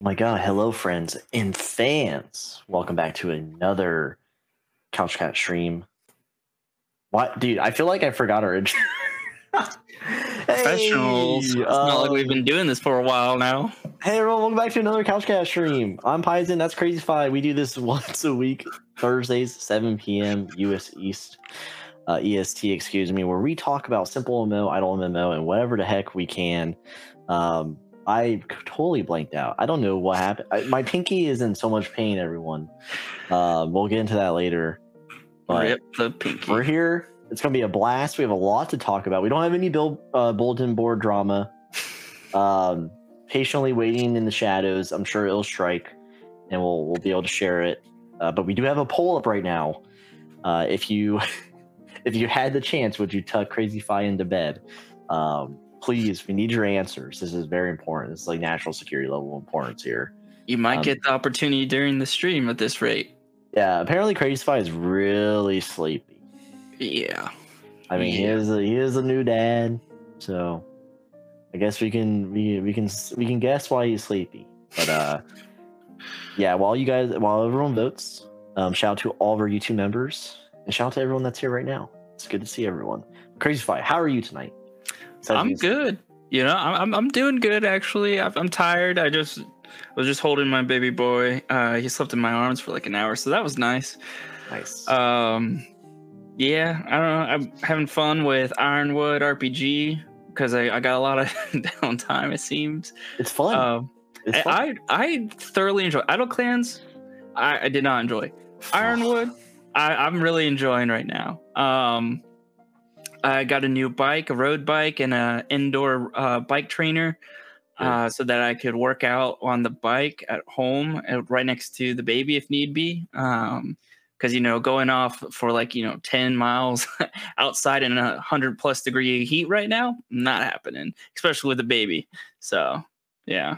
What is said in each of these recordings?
My God, hello, friends and fans. Welcome back to another Couch Cat stream. What, dude? I feel like I forgot our intro. Professionals. Hey, It's not like we've been doing this for a while now. hey, everyone, welcome back to another Couch Cat stream. I'm Paizen, that's Crazy Fi. We do this once a week, Thursdays, 7 p.m. US East, EST, excuse me, where we talk about simple MMO, idle MMO, and whatever the heck we can. I totally blanked out. I don't know what happened. My pinky is in so much pain, everyone. We'll get into that later. But Rip the pinky. we're here. It's going to be a blast. We have a lot to talk about. We don't have any bulletin board drama. Patiently waiting in the shadows. I'm sure it'll strike, and we'll be able to share it. But we do have a poll up right now. If you had the chance, would you tuck Crazy Fi into bed? Please, we need your answers. This is very important. This is like national security level importance here. You might get the opportunity during the stream at this rate. Yeah, apparently Crazy Fi is really sleepy. Yeah. I mean, he is a new dad, so I guess we can guess why he's sleepy. But yeah, while everyone votes, shout out to all of our YouTube members and shout out to everyone that's here right now. It's good to see everyone. Crazy Fi, how are you tonight? I'm good. You know, I'm doing good actually. I'm tired. I was just holding my baby boy. He slept in my arms for like an hour, so that was nice. Nice. Yeah, I don't know. I'm having fun with Ironwood RPG because I got a lot of downtime. It seems it's fun. It's fun. I thoroughly enjoy Idle Clans. I did not enjoy Ironwood. I'm really enjoying right now. I got a new bike, a road bike, and an indoor bike trainer, so that I could work out on the bike at home, right next to the baby if need be. Because going off for 10 miles outside in 100+ degree heat right now, not happening, especially with the baby. So yeah,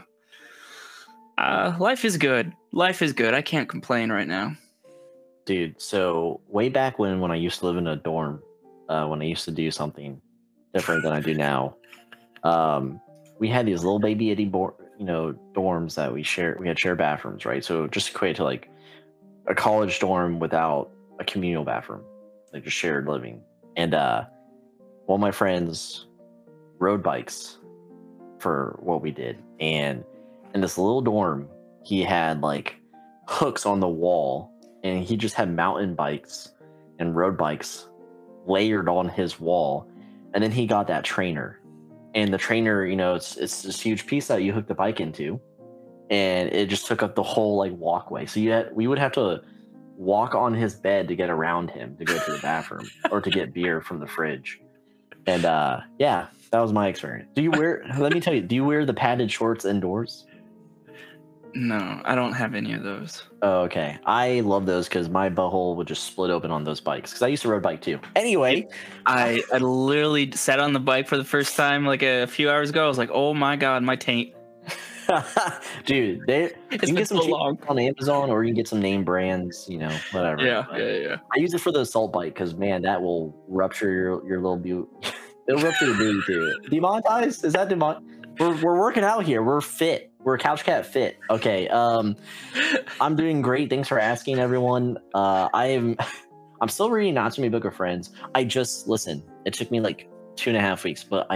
life is good. Life is good. I can't complain right now, dude. So way back when I used to live in a dorm. When I used to do something different than I do now, we had these little baby itty dorms that we shared. We had shared bathrooms, right? So just equate to like a college dorm without a communal bathroom, like just shared living. And one of my friends rode bikes for what we did, and in this little dorm, he had like hooks on the wall, and he just had mountain bikes and road bikes layered on his wall. And then he got that trainer, and the trainer, it's this huge piece that you hook the bike into, and it just took up the whole like walkway. So we would have to walk on his bed to get around him to go to the bathroom or to get beer from the fridge. And yeah, that was my experience. Let me tell you, do you wear the padded shorts indoors? No, I don't have any of those. Oh, okay. I love those because my butthole would just split open on those bikes because I used to road bike too. Anyway, I literally sat on the bike for the first time like a few hours ago. I was like, oh my God, my taint. Dude, you can get some cheap on Amazon, or you can get some name brands, whatever. Yeah. I use it for the assault bike because, man, that will rupture your little butte. It'll rupture the booty too. Demonetized? Is that demonetized? We're working out here. We're fit. We're Couch Cat fit. Okay. I'm doing great. Thanks for asking, everyone. I'm still reading Natsume Book of Friends. Listen. It took me like 2.5 weeks, but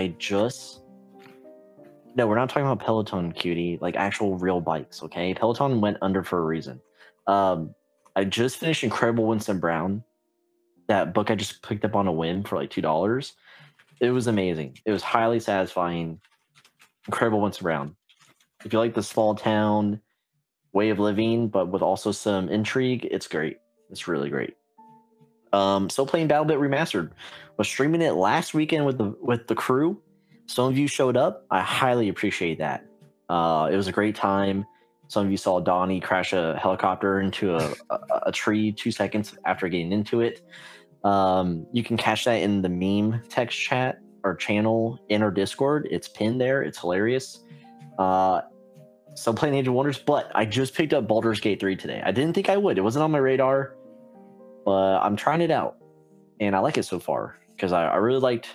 no, we're not talking about Peloton, cutie. Like actual real bikes. Okay, Peloton went under for a reason. I just finished Incredible Winston Brown. That book I just picked up on a whim for like $2. It was amazing. It was highly satisfying. Incredible Winston Brown. If you like the small town way of living, but with also some intrigue, it's great. It's really great. Still playing BattleBit Remastered. Was streaming it last weekend with the crew. Some of you showed up. I highly appreciate that. It was a great time. Some of you saw Donnie crash a helicopter into a tree 2 seconds after getting into it. You can catch that in the meme text chat or channel in our Discord. It's pinned there. It's hilarious. Still playing Age of Wonders, but I just picked up Baldur's Gate 3 today. I didn't think I would. It wasn't on my radar, but I'm trying it out, and I like it so far because I really liked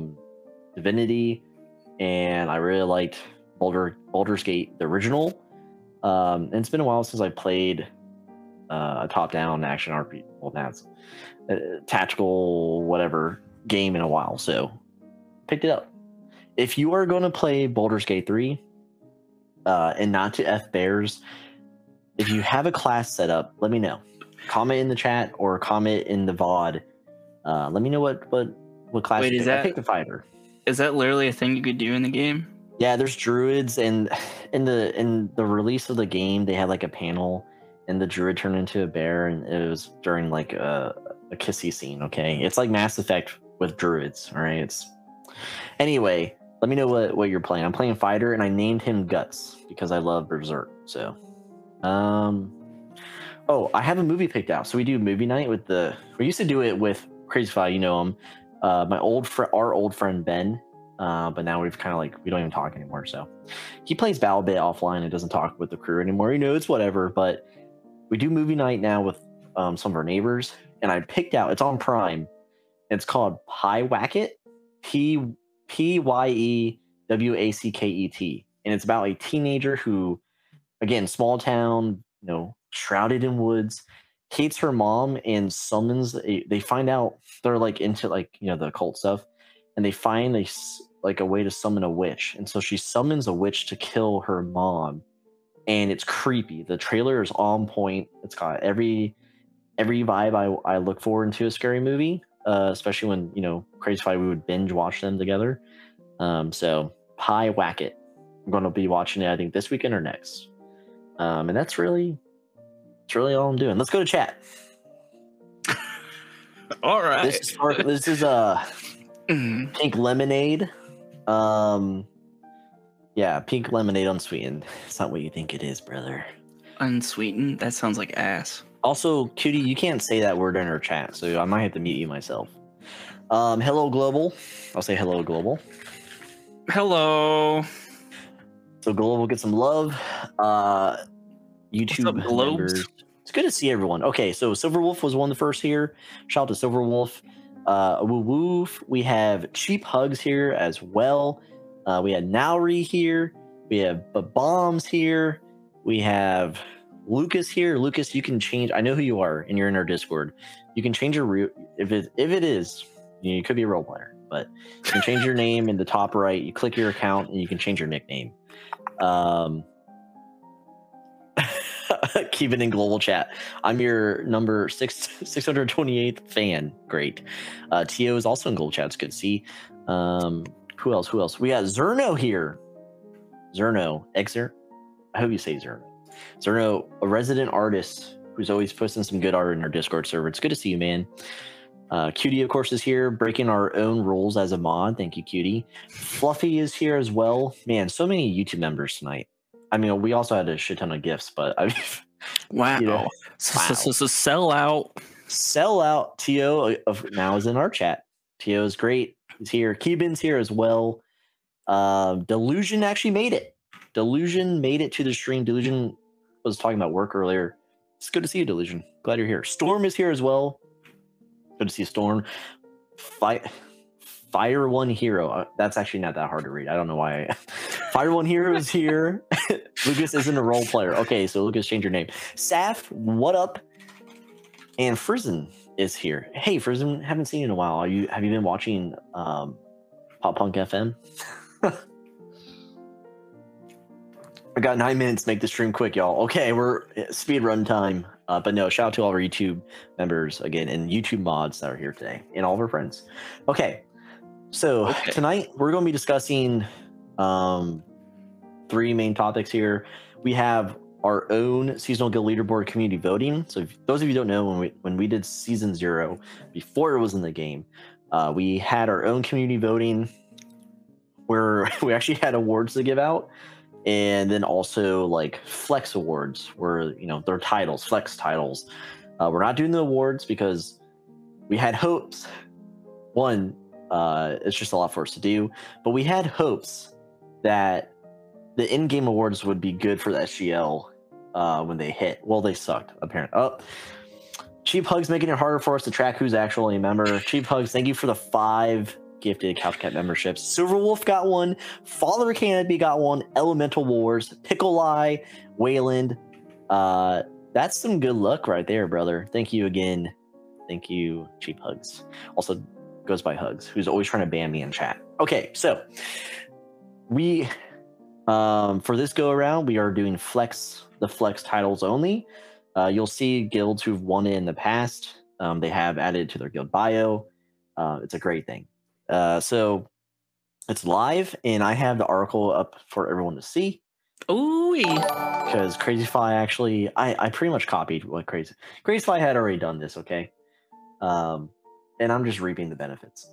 Divinity, and I really liked Baldur's Gate, the original. And it's been a while since I played a top-down action RPG. Well, that's a tactical whatever game in a while, so picked it up. If you are going to play Baldur's Gate 3, and not to F Bears, if you have a class set up, let me know. Comment in the chat or comment in the VOD. Let me know what class. Wait, you is pick. that I picked a fighter? Is that literally a thing you could do in the game? Yeah, there's druids, and in the release of the game, they had like a panel, and the druid turned into a bear, and it was during like a kissy scene. Okay, it's like Mass Effect with druids. All right, anyway. Let me know what you're playing. I'm playing fighter, and I named him Guts because I love Berserk. So, oh, I have a movie picked out. So we do movie night with we used to do it with Crazyfy, you know him, our old friend Ben. But now we've kind of like, we don't even talk anymore. So he plays BattleBit offline and doesn't talk with the crew anymore. You know, it's whatever. But we do movie night now with some of our neighbors, and I picked out. It's on Prime. It's called Pyewacket. Pyewacket, and it's about a teenager who, again, small town, you know, shrouded in woods, hates her mom and summons. They find out they're like into like, you know, the occult stuff, and they find a way to summon a witch, and so she summons a witch to kill her mom, and it's creepy. The trailer is on point. It's got every vibe I look forward to a scary movie. Especially when, you know, Crazyfy, we would binge watch them together. So Pyewacket, I'm going to be watching it, I think, this weekend or next. And that's really all I'm doing. Let's go to chat. All right. This is Pink Lemonade. Yeah, Pink Lemonade unsweetened. It's not what you think it is, brother. Unsweetened? That sounds like ass. Also, Cutie, you can't say that word in our chat, so I might have to mute you myself. Hello, Global. I'll say hello, Global. Hello. So Global, get some love. YouTube members. It's good to see everyone. Okay, so Silverwolf was one of the first here. Shout out to Silverwolf. Woo Woof. We have Cheap Hugs here as well. We had Nauri here. We have Bombs here. We have Lucas here. Lucas, you can change. I know who you are, and you're in our Discord. You can change your root if it is. You could be a role player, but you can change your name in the top right. You click your account, and you can change your nickname. Keep it in global chat. I'm your number 628th fan. Great. Tio is also in global chat. It's good to see. Who else? We got Zerno here. Zerno. Exer. I hope you say Zerno. Zerno, a resident artist who's always posting some good art in our Discord server. It's good to see you, man. Cutie, of course, is here, breaking our own rules as a mod. Thank you, Cutie. Fluffy is here as well. Man, so many YouTube members tonight. I mean, we also had a shit ton of gifts, but wow. You know, so sell out. Sell out. Tio now is in our chat. Tio is great. He's here. Keeban's here as well. Delusion actually made it. Delusion made it to the stream. Delusion was talking about work earlier. It's good to see you, Delusion. Glad you're here. Storm is here as well. Good to see Storm. Fire One Hero. That's actually not that hard to read. I don't know why. Fire One Hero is here. Lucas isn't a role player. Okay, so Lucas, change your name. Saf, what up? And Frizen is here. Hey, Frizen, haven't seen you in a while. Have you been watching Pop Punk FM? I got 9 minutes to make the stream quick, y'all. Okay, we're speed run time. But no, shout out to all our YouTube members again and YouTube mods that are here today and all of our friends. Okay, so tonight we're going to be discussing 3 main topics here. We have our own seasonal guild leaderboard community voting. So if those of you who don't know, when we did season 0 before it was in the game, we had our own community voting where we actually had awards to give out. And then also like flex awards where, you know, they're titles, flex titles. We're not doing the awards because we had hopes. One, it's just a lot for us to do, but we had hopes that the in-game awards would be good for the SGL when they hit. Well, they sucked, apparently. Oh, Cheap Hugs making it harder for us to track who's actually a member. Cheap Hugs, thank you for the 5 gifted Couch Cat memberships. Silverwolf got one. Father Canopy got one. Elemental Wars. Pickolai. Wayland. That's some good luck right there, brother. Thank you again. Thank you, Cheap Hugs. Also goes by Hugs, who's always trying to ban me in chat. Okay, so we for this go around, we are doing the flex titles only. You'll see guilds who've won it in the past. They have added it to their guild bio. It's a great thing. So it's live, and I have the article up for everyone to see. Ooh, because Crazyfly actually, I pretty much copied what Crazyfly had already done this. Okay, and I'm just reaping the benefits.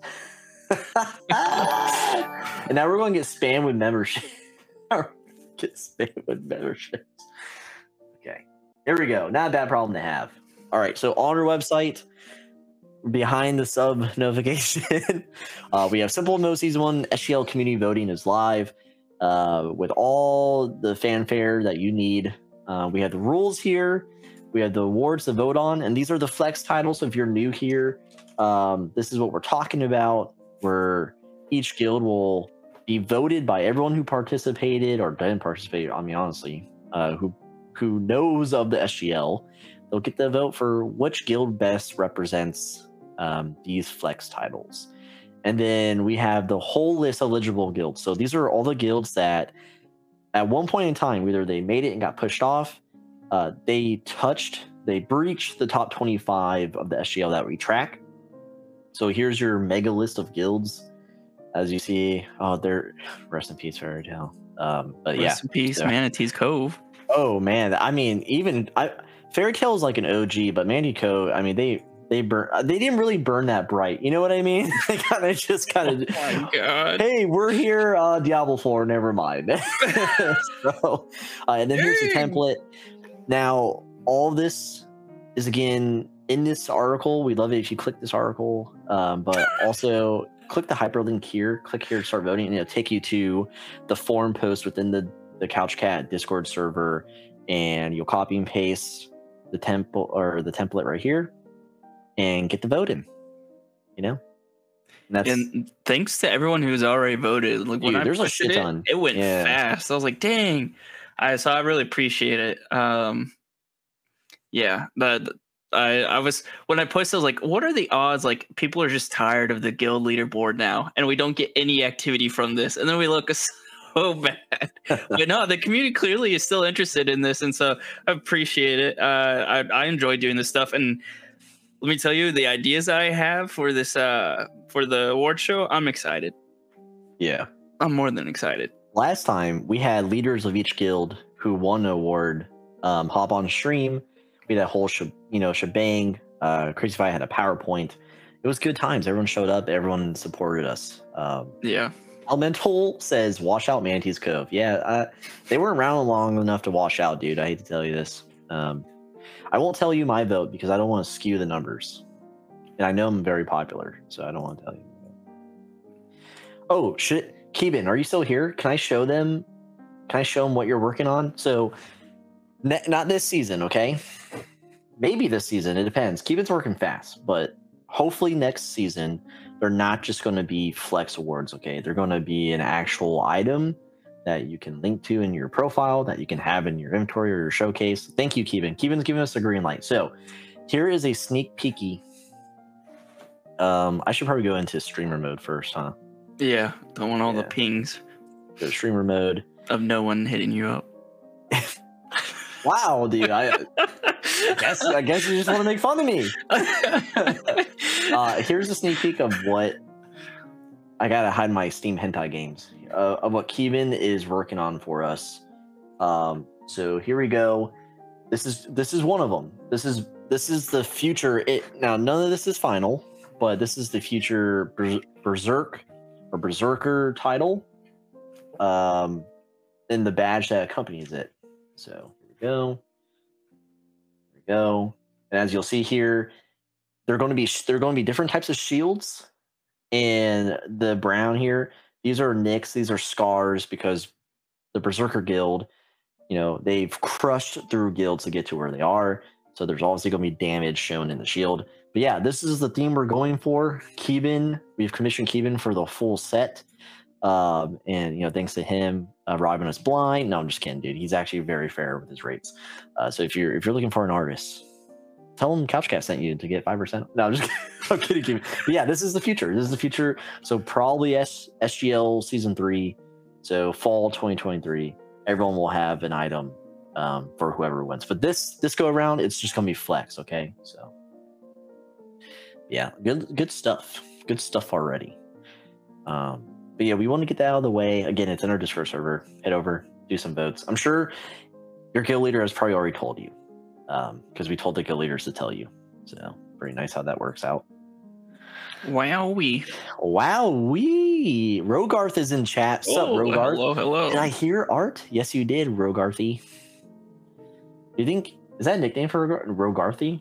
And now we're going to get spammed with memberships. Okay, here we go. Not a bad problem to have. All right, so on our website, behind the sub notification, we have Simple No Season 1 SGL community voting is live with all the fanfare that you need. We have the rules here. We have the awards to vote on, and these are the flex titles. So if you're new here, this is what we're talking about, where each guild will be voted by everyone who participated or didn't participate. I mean, honestly, who knows of the SGL. They'll get the vote for which guild best represents these flex titles. And then we have the whole list of eligible guilds. So these are all the guilds that at one point in time, either they made it and got pushed off, they breached the top 25 of the SGL that we track. So here's your mega list of guilds. As you see, they're rest in peace, Fairy Tail. But rest in peace, Manatee's Cove. Oh man, I mean, Fairy Tail is like an OG, but Manatee Cove, I mean, they didn't really burn that bright. You know what I mean? They kind of. Oh my God. Hey, we're here, Diablo 4. Never mind. So, and then here's the template. Now, all this is again in this article. We'd love it if you click this article, but also click the hyperlink here. Click here to start voting, and it'll take you to the forum post within the Couch Cat Discord server, and you'll copy and paste the template right here and get the vote in. You know, and thanks to everyone who's already voted. Like, when I there's pushed a shit ton. It went fast. I was like, dang. So I really appreciate it. Yeah, but I was, when I posted, I was like, what are the odds? Like, people are just tired of the guild leaderboard now, and we don't get any activity from this, and then we look so bad. But no, the community clearly is still interested in this, and so I appreciate it. I enjoy doing this stuff, and let me tell you, the ideas I have for this for the award show, I'm excited. Yeah, I'm more than excited. Last time we had leaders of each guild who won an award hop on stream. We had that whole shebang. Crazyfly had a PowerPoint. It was good times. Everyone showed up. Everyone supported us. Yeah. Elemental says, "Wash out Manatee's Cove." Yeah, they weren't around long enough to wash out, dude. I hate to tell you this. I won't tell you my vote because I don't want to skew the numbers, and I know I'm very popular, so I don't want to tell you. Oh shit, Keeban, are you still here? Can I show them? Can I show them what you're working on? So, not this season, okay? Maybe this season. It depends. Keeban's working fast, but hopefully next season they're not just going to be flex awards, okay? They're going to be an actual item that you can link to in your profile, that you can have in your inventory or your showcase. Thank you, Keeban. Keeban's giving us a green light. So here is a sneak peeky. I should probably go into streamer mode first, huh? Yeah, don't want all the pings. Go streamer mode. Of no one hitting you up. Wow, dude. I guess you just want to make fun of me. Here's a sneak peek of what I gotta hide my Steam hentai games. Of what Keeban is working on for us. So here we go. This is one of them. This is the future. Now none of this is final, but this is the future Berserk or Berserker title. And the badge that accompanies it. So here we go. And as you'll see here, they're going to be different types of shields. And the brown here, these are nicks, these are scars, because the Berserker Guild, they've crushed through guilds to get to where they are. So there's obviously going to be damage shown in the shield. But yeah, this is the theme we're going for. Keeban, we've commissioned Keeban for the full set. And thanks to him, robbing us blind. No, I'm just kidding, dude. He's actually very fair with his rates. So if you're looking for an artist, tell him Couchcat sent you to get 5%. No, I'm just kidding. I'm kidding. But yeah, this is the future. This is the future. So probably SGL season 3. So fall 2023. Everyone will have an item for whoever wins. But this go around, it's just gonna be flex. Okay, so yeah, good stuff. Good stuff already. But yeah, we want to get that out of the way. Again, it's in our Discord server. Head over, do some votes. I'm sure your guild leader has probably already told you, because we told the guild leaders to tell you. So pretty nice how that works out. Wowee. Rogarth is in chat. What's up, Rogarth? Hello. Did I hear art? Yes, you did, Rogarthy. Do you think is that a nickname for Rogarthy?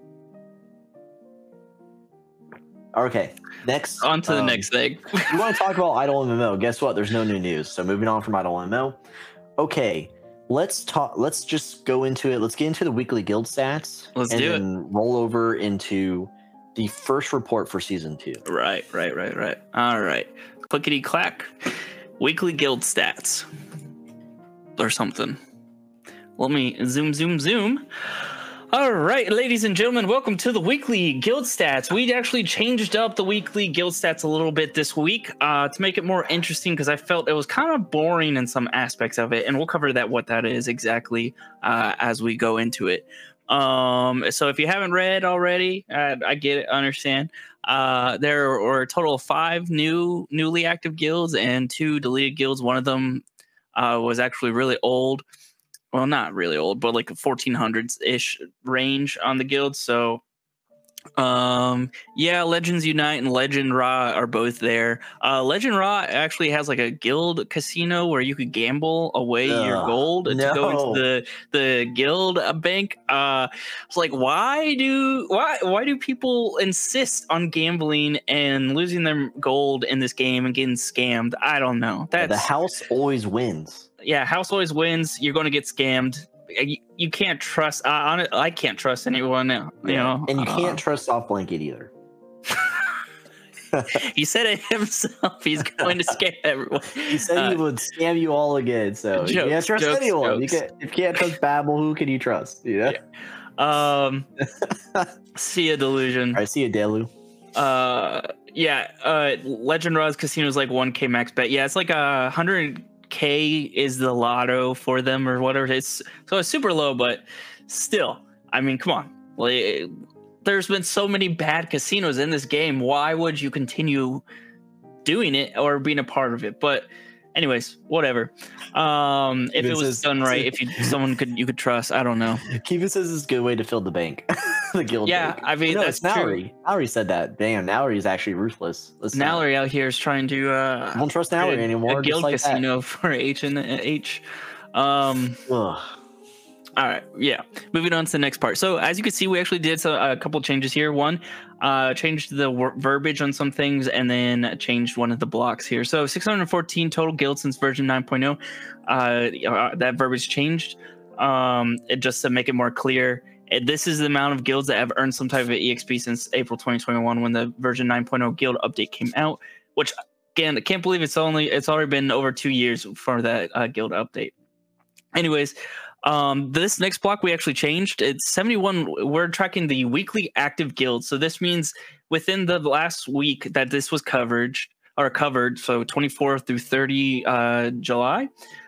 Okay, next. On to the next thing. We want to talk about Idle MMO. Guess what? There's no new news. So moving on from Idle MMO. Okay, let's talk. Let's just go into it. Let's get into the weekly guild stats. Let's do it. And roll over into the first report for season 2. Right. All right. Clickety clack. Weekly guild stats. Or something. Let me zoom. All right, ladies and gentlemen, welcome to the weekly guild stats. We actually changed up the weekly guild stats a little bit this week to make it more interesting because I felt it was kind of boring in some aspects of it, and we'll cover what that is exactly as we go into it. So if you haven't read already, I get it, understand. There were a total of 5 newly active guilds and 2 deleted guilds. One of them was actually really old. Well, not really old, but like a 1400s-ish range on the guild. So, yeah, Legends Unite and Legend Ra are both there. Legend Ra actually has like a guild casino where you could gamble away your gold to go into the guild bank. It's like, why do people insist on gambling and losing their gold in this game and getting scammed? I don't know. The house always wins. Yeah, house always wins. You're going to get scammed. You can't trust. I can't trust anyone. You know, and you can't trust Soft Blanket either. He said it himself. He's going to scam everyone. He said he would scam you all again. So you can't trust anyone. You can't trust Babel. Who can you trust? You know. Yeah. See a delusion. All right, see a Delu. Yeah. Legend Ra's casino is like 1K max bet. Yeah, it's like 100K is the lotto for them or whatever. It's super low, but still, I mean, come on. Like, there's been so many bad casinos in this game. Why would you continue doing it or being a part of it? But anyways, whatever. If it was done right, if you could trust, I don't know. Kiva says it's a good way to fill the bank. The guild bank. I mean, that's Nowry. true. Nowry said that. Damn, Nowry is actually ruthless. Nowry out here is trying to I don't trust Nowry anymore. A guild casino for H and H. All right, yeah. Moving on to the next part. So as you can see, we actually did a couple changes here. One, changed the verbiage on some things, and then changed one of the blocks here. So 614 total guilds since version 9.0. That verbiage changed. It just to make it more clear. This is the amount of guilds that have earned some type of EXP since April 2021 when the version 9.0 guild update came out. Which again, I can't believe it's already been over 2 years for that guild update. Anyways. This next block we actually changed. It's 71. We're tracking the weekly active guilds. So this means within the last week that this was covered. So 24 through 30 July,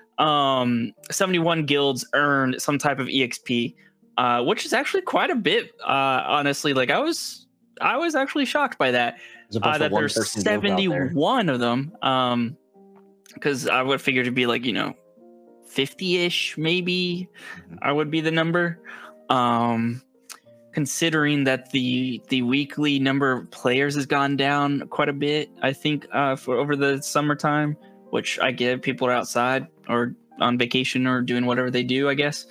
71 guilds earned some type of EXP, which is actually quite a bit. Honestly, like I was actually shocked by that. That there's 71 of them. Because I would figure to be like 50-ish maybe I would be the number, considering that the weekly number of players has gone down quite a bit, I think, for over the summertime, which I get. People are outside or on vacation or doing whatever they do, I guess.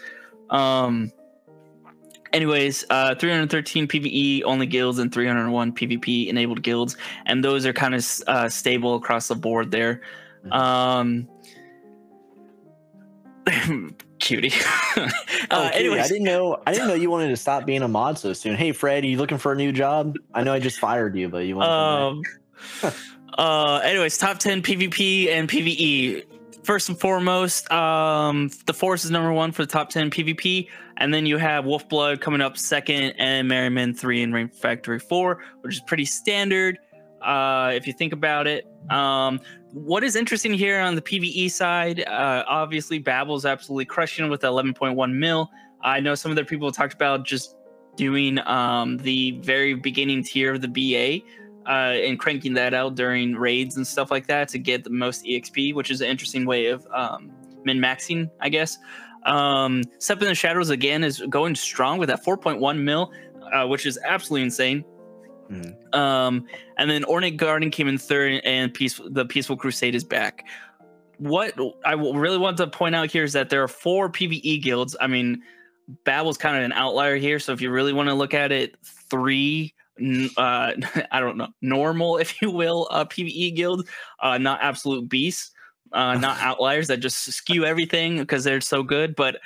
Anyways, 313 PvE only guilds and 301 PvP enabled guilds, and those are kind of stable across the board there. Cutie. Cutie, Anyways, I didn't know you wanted to stop being a mod so soon. Hey, Fred, are you looking for a new job? I know I just fired you, but you want to come back? anyways, top 10 PvP and PvE. First and foremost, the Force is number 1 for the top 10 PvP, and then you have Wolfblood coming up second, and Merriman 3 and Rain Factory 4, which is pretty standard if you think about it. What is interesting here on the PvE side, obviously Babble's absolutely crushing it with 11.1 mil. I know some other people talked about just doing the very beginning tier of the BA. And cranking that out during raids and stuff like that to get the most EXP, which is an interesting way of min-maxing, I guess. Step in the Shadows, again, is going strong with that 4.1 mil, which is absolutely insane. And then Ornate Garden came in third, and the Peaceful Crusade is back. What I really want to point out here is that there are 4 PvE guilds. I mean, Babble's kind of an outlier here, so if you really want to look at it, 3... I don't know, normal, if you will, PvE guild, not absolute beasts, not outliers that just skew everything because they're so good. But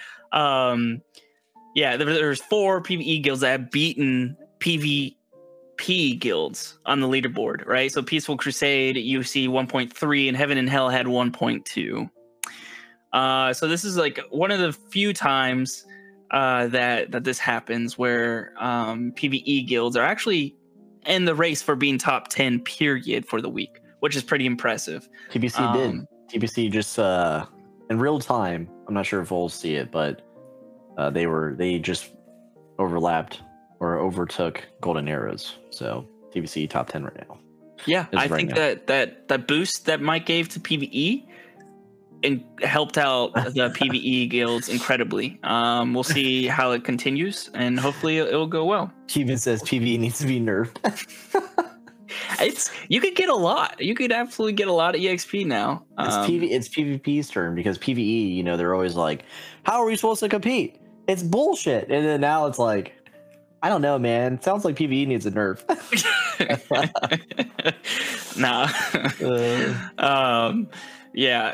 yeah, there's 4 PvE guilds that have beaten PvP guilds on the leaderboard, right? So Peaceful Crusade, you see 1.3, and Heaven and Hell had 1.2. So this is like one of the few times that this happens where PvE guilds are actually in the race for being top 10 period for the week, which is pretty impressive. TBC did. TBC just in real time. I'm not sure if we'll see it, but they just overlapped or overtook Golden Arrows. So TBC top 10 right now. Yeah, I think that boost that Mike gave to PvE and helped out the PvE guilds incredibly. We'll see how it continues, and hopefully it'll go well. She even says PvE needs to be nerfed. You could get a lot. You could absolutely get a lot of EXP now. It's PvP's turn, because PvE, you know, they're always like, how are we supposed to compete? It's bullshit. And then now it's like, I don't know, man. It sounds like PvE needs a nerf. Nah. Yeah.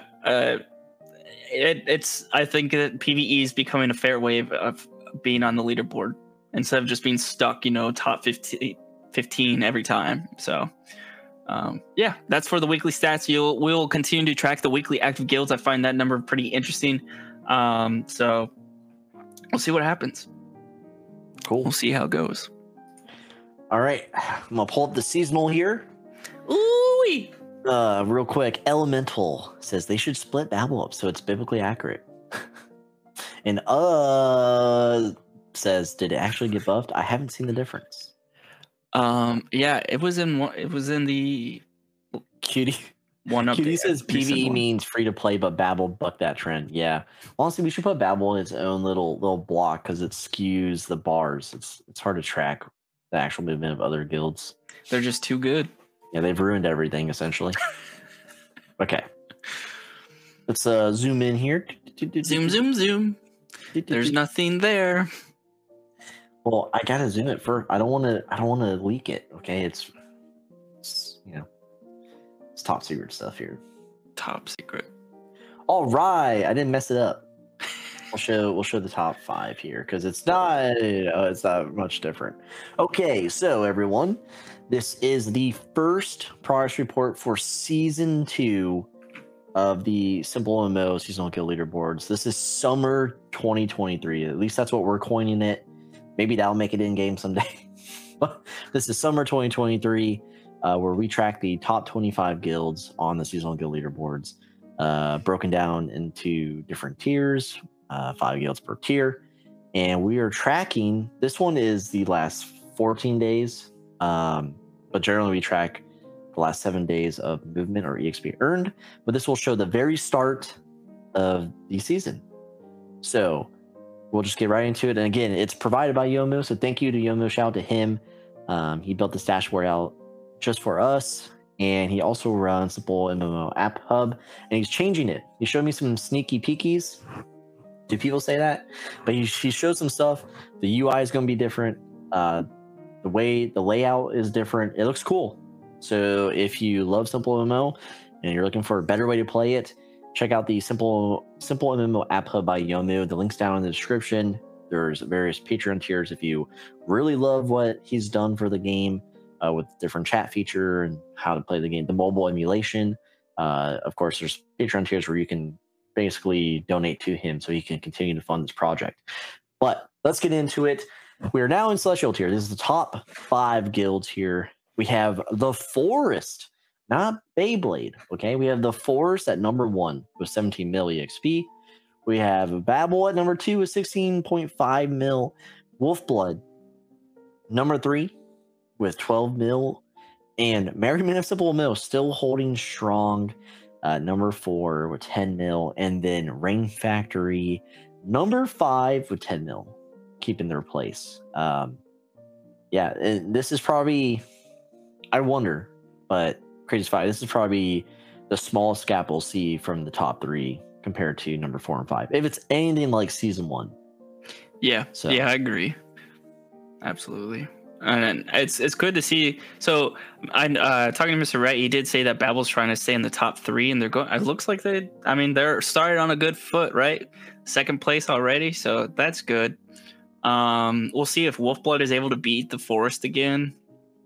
It's I think that PvE is becoming a fair way of being on the leaderboard instead of just being stuck, you know, top 15 every time. So yeah, that's for the weekly stats. We'll continue to track the weekly active guilds. I find that number pretty interesting. So we'll see what happens. Cool. We'll see how it goes. All right, I'm gonna pull up the seasonal here. Ooh-wee. Real quick, Elemental says they should split Babble up so it's biblically accurate. And says, did it actually get buffed? I haven't seen the difference. Yeah, it was in the Cutie one update. Cutie says PvE means free to play, but Babble bucked that trend. Yeah, honestly, we should put Babble in its own little block because it skews the bars. It's hard to track the actual movement of other guilds. They're just too good. Yeah, they've ruined everything, essentially. Okay. Let's zoom in here. Zoom. There's nothing there. Well, I gotta zoom it first. I don't want to leak it. Okay, it's you know, it's top secret stuff here. Top secret. All right, I didn't mess it up. We'll show the top 5 here because it's not much different. Okay, so everyone, this is the first progress report for season 2 of the Simple MMO seasonal guild leaderboards. This is summer 2023. At least that's what we're coining it. Maybe that'll make it in game someday. But this is summer 2023, where we track the top 25 guilds on the seasonal guild leaderboards, broken down into different tiers. 5 guilds per tier, and we are tracking. This one is the last 14 days, but generally we track the last 7 days of movement or EXP earned. But this will show the very start of the season. So we'll just get right into it. And again, it's provided by Yomo, so thank you to Yomo. Shout out to him. He built this dashboard out just for us, and he also runs Simple MMO App Hub, and he's changing it. He showed me some sneaky peekies. Do people say that? But he showed some stuff. The UI is going to be different. The layout is different. It looks cool. So if you love Simple MMO and you're looking for a better way to play it, check out the Simple MMO App Hub by Yomu. The link's down in the description. There's various Patreon tiers if you really love what he's done for the game with different chat feature and how to play the game, the mobile emulation. Of course, there's Patreon tiers where you can basically donate to him so he can continue to fund this project. But let's get into it. We are now in Celestial tier. This is the top 5 guilds here. We have the Forest, not Beyblade. Okay, we have the Forest at number 1 with 17 mil EXP. We have Babel at number 2 with 16.5 mil. Wolfblood, number 3 with 12 mil. And Merryman of Simple Mill still holding strong. Number 4 with 10 mil. And then Rain Factory, number 5 with 10 mil, keeping their place. Yeah, this is probably, I wonder, but Crazy 5, this is probably the smallest gap we'll see from the top 3 compared to number 4 and 5, if it's anything like season 1. Yeah, so. Yeah, I agree. Absolutely. And it's good to see. So I talking to Mr. Wright, he did say that Babel's trying to stay in the top 3, and they're going. It looks like they're started on a good foot, right? 2nd place already, so that's good. We'll see if Wolfblood is able to beat the Forest again.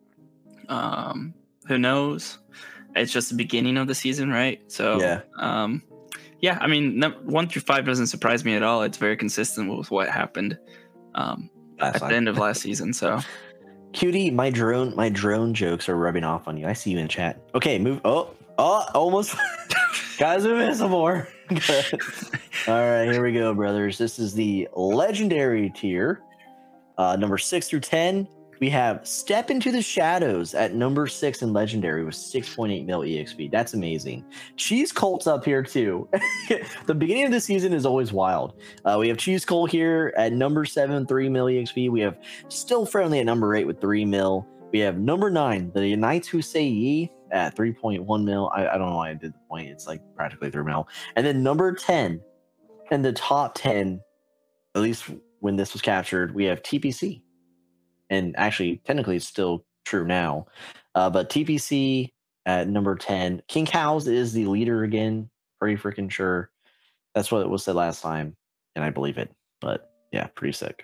Who knows? It's just the beginning of the season, right? So yeah. Yeah, I mean, 1 through 5 doesn't surprise me at all. It's very consistent with what happened at the end of last season. So, Cutie, my drone jokes are rubbing off on you. I see you in chat. Okay, move. Oh, almost. Guys, we missed some more. All right, here we go, brothers. This is the legendary tier, number 6 through 10. We have Step Into the Shadows at number 6 in legendary with 6.8 mil EXP. That's amazing. Cheese Colt's up here too. The beginning of the season is always wild. We have Cheese Colt here at number 7, 3 mil EXP. We have Still Friendly at number 8 with 3 mil. We have number 9, the Knights Who Say Ye at 3.1 mil. I don't know why I did the point. It's like practically 3 mil. And then number 10 in the top 10, at least when this was captured, we have TPC. And actually, technically, it's still true now. But TPC at number 10. King Cows is the leader again. Pretty freaking sure. That's what it was said last time. And I believe it. But yeah, pretty sick.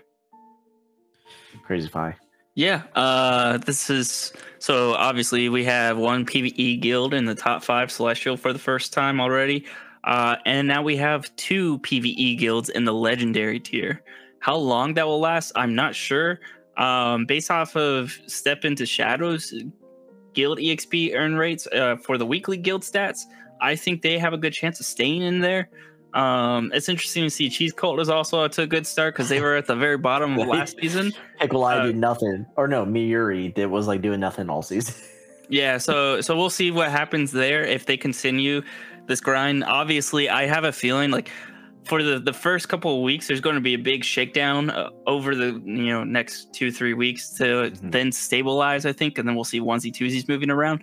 Crazy Pie. Yeah. This is... So, obviously, we have 1 PvE guild in the top 5 Celestial for the first time already. And now we have 2 PvE guilds in the legendary tier. How long that will last, I'm not sure. Based off of Step Into Shadows guild EXP earn rates for the weekly guild stats, I think they have a good chance of staying in there. It's interesting to see Cheese Cult is also to a good start because they were at the very bottom of last season. Pickle Eye did nothing, or no, Miyuri was like doing nothing all season. Yeah, so we'll see what happens there if they continue this grind. Obviously, I have a feeling like for the first couple of weeks, there's going to be a big shakedown over the next 2-3 weeks to then stabilize, I think, and then we'll see onesie twosies moving around.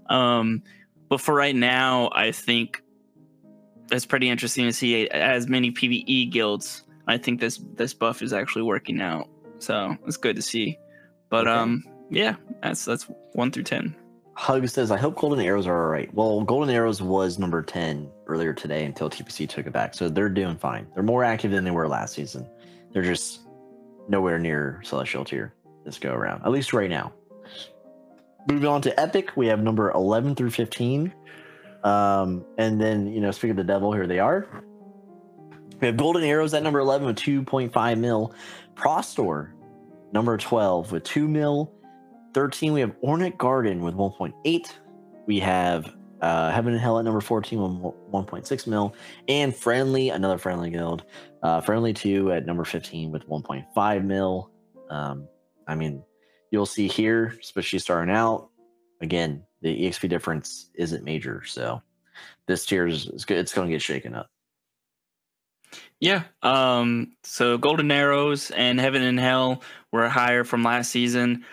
But for right now, I think it's pretty interesting to see as many PvE guilds. I think this buff is actually working out, so it's good to see. But yeah, that's 1 through 10. Hug says, I hope Golden Arrows are all right. Well, Golden Arrows was number 10 earlier today until TPC took it back. So they're doing fine. They're more active than they were last season. They're just nowhere near Celestial tier this go around, at least right now. Moving on to Epic, we have number 11 through 15. And then, speaking of the devil, here they are. We have Golden Arrows at number 11 with 2.5 mil. Prostor, number 12 with 2 mil. 13, we have Ornate Garden with 1.8. We have Heaven and Hell at number 14 with 1.6 mil. And Friendly, another Friendly guild. Friendly 2 at number 15 with 1.5 mil. I mean, you'll see here, especially starting out, again, the EXP difference isn't major. So this tier is good. It's going to get shaken up. Yeah. So Golden Arrows and Heaven and Hell were higher from last season.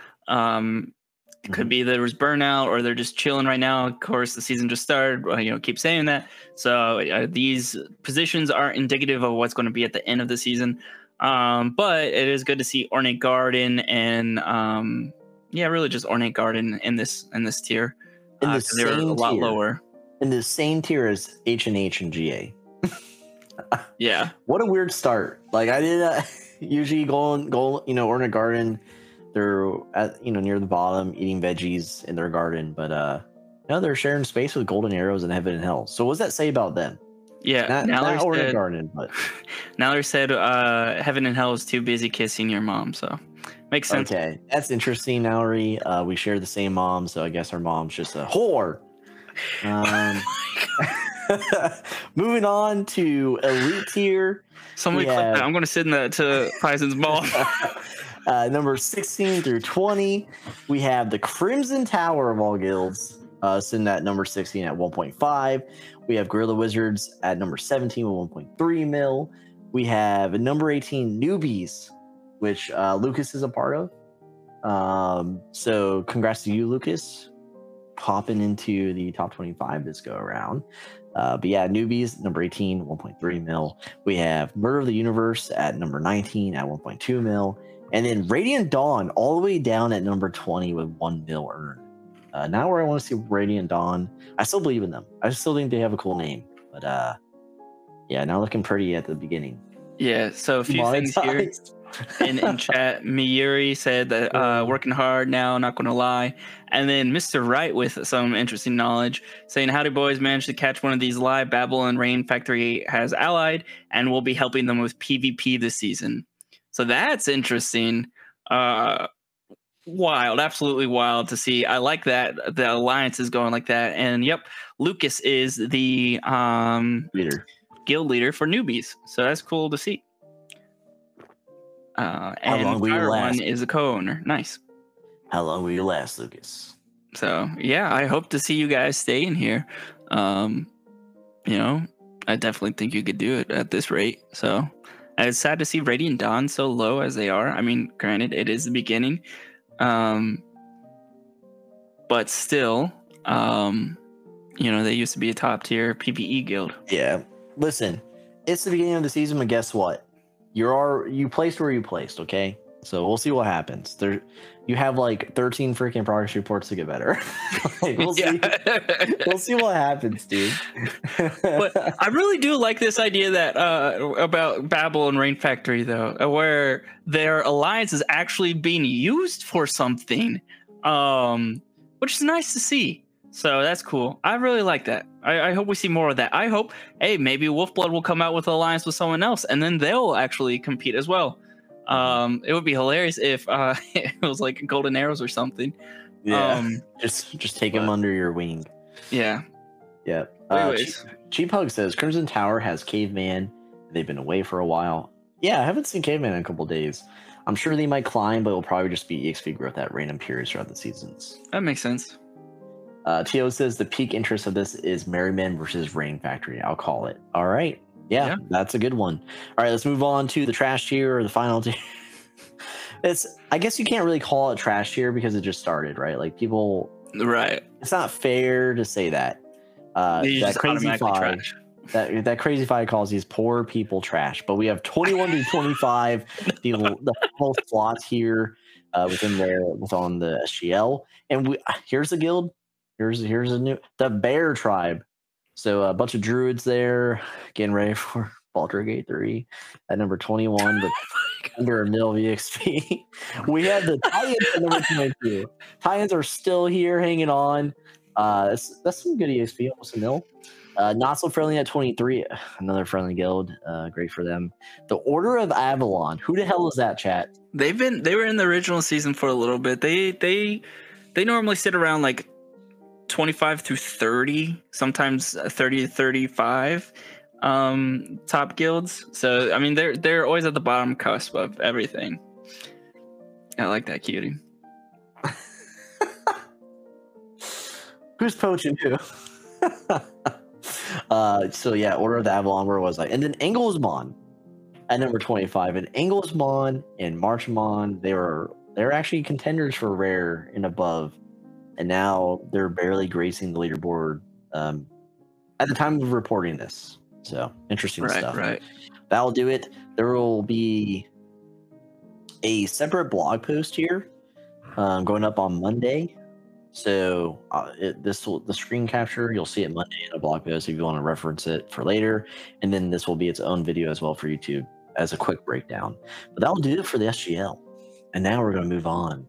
It could be there was burnout or they're just chilling right now. Of course, the season just started. Keep saying that. So these positions aren't indicative of what's going to be at the end of the season. But it is good to see Ornate Garden and really just Ornate Garden in this tier. In the they're a lot tier. lower. in the same tier as H&H and GA. Yeah. What a weird start. Like I did usually go, or in a garden. They're at, near the bottom eating veggies in their garden, but now they're sharing space with golden arrows in heaven and hell. So what does that say about them? Yeah. Not or in a garden, but Nallor said heaven and hell is too busy kissing your mom, so makes sense. Okay, that's interesting, Nowry. We share the same mom, so I guess our mom's just a whore. Moving on to elite tier. Somebody clip that. I'm going to send that to Tyson's mom. Number 16 through 20, we have the Crimson Tower of all guilds, sitting at number 16 at 1.5. We have Guerrilla Wizards at number 17 with 1.3 mil. We have number 18 Newbies, which Lucas is a part of. So congrats to you, Lucas, popping into the top 25 this go around. But yeah, Newbies, number 18, 1.3 mil. We have Murder of the Universe at number 19 at 1.2 mil. And then Radiant Dawn all the way down at number 20 with 1 mil earned. Now where I want to see Radiant Dawn, I still believe in them. I still think they have a cool name. But yeah, now looking pretty at the beginning. Yeah, so a few things here. In chat, Miyuri said that working hard now, not going to lie. And then Mr. Wright with some interesting knowledge saying, how do boys manage to catch one of these live? Babel and Rain Factory has allied and will be helping them with PvP this season. So that's interesting. Wild, absolutely wild to see. I like that the alliance is going like that. And yep, Lucas is the guild leader for Newbies. So that's cool to see. And Fire One is a co-owner. Nice. How long will you last, Lucas? So yeah, I hope to see you guys stay in here. I definitely think you could do it at this rate. So it's sad to see Radiant Dawn so low as they are. I mean, granted, it is the beginning, but still, they used to be a top tier PvE guild. Yeah. Listen, it's the beginning of the season, but guess what? You placed where you placed, okay? So we'll see what happens. You have like 13 freaking progress reports to get better. We'll see what happens, dude. But I really do like this idea that about Babel and Rain Factory, though, where their alliance is actually being used for something, which is nice to see. So that's cool. I really like that. I hope we see more of that. I hope, hey, maybe Wolfblood will come out with an alliance with someone else, and then they'll actually compete as well. It would be hilarious if it was like Golden Arrows or something. Yeah, just take them under your wing. Yeah. Yeah. Cheap Hug says Crimson Tower has Caveman. They've been away for a while. Yeah, I haven't seen Caveman in a couple days. I'm sure they might climb, but it'll probably just be EXP growth at random periods throughout the seasons. That makes sense. Tio says the peak interest of this is Merryman versus Rain Factory. I'll call it. All right. Yeah, that's a good one. All right, let's move on to the trash tier or the final tier. I guess you can't really call it trash tier because it just started, right? Like people, right? It's not fair to say that. That crazy five, that crazy five calls these poor people trash. But we have 21 to 25, the whole slots here within on the SGL, and here's the guild. Here's the Bear Tribe. So a bunch of druids there getting ready for Baldur's Gate 3 at number 21, but under a mil VXP. We have the Titans at number 22. Titans are still here hanging on. That's some good EXP, almost a mil. Not So Friendly at 23, another friendly guild. Great for them. The Order of Avalon. Who the hell is that, chat? They were in the original season for a little bit. They normally sit around like 25 through 30, sometimes 30 to 35 top guilds. So I mean they're always at the bottom cusp of everything. I like that, cutie. Who's poaching who? So yeah, Order of the Avalon, where was I? And then Engelsmon at number 25. And Engelsmon and Marchmon, they're actually contenders for rare and above. And now they're barely gracing the leaderboard at the time of reporting this. So interesting stuff. Right. That'll do it. There will be a separate blog post here going up on Monday. So the screen capture, you'll see it Monday in a blog post if you want to reference it for later, and then this will be its own video as well for YouTube as a quick breakdown. But that will do it for the SGL. And now we're going to move on.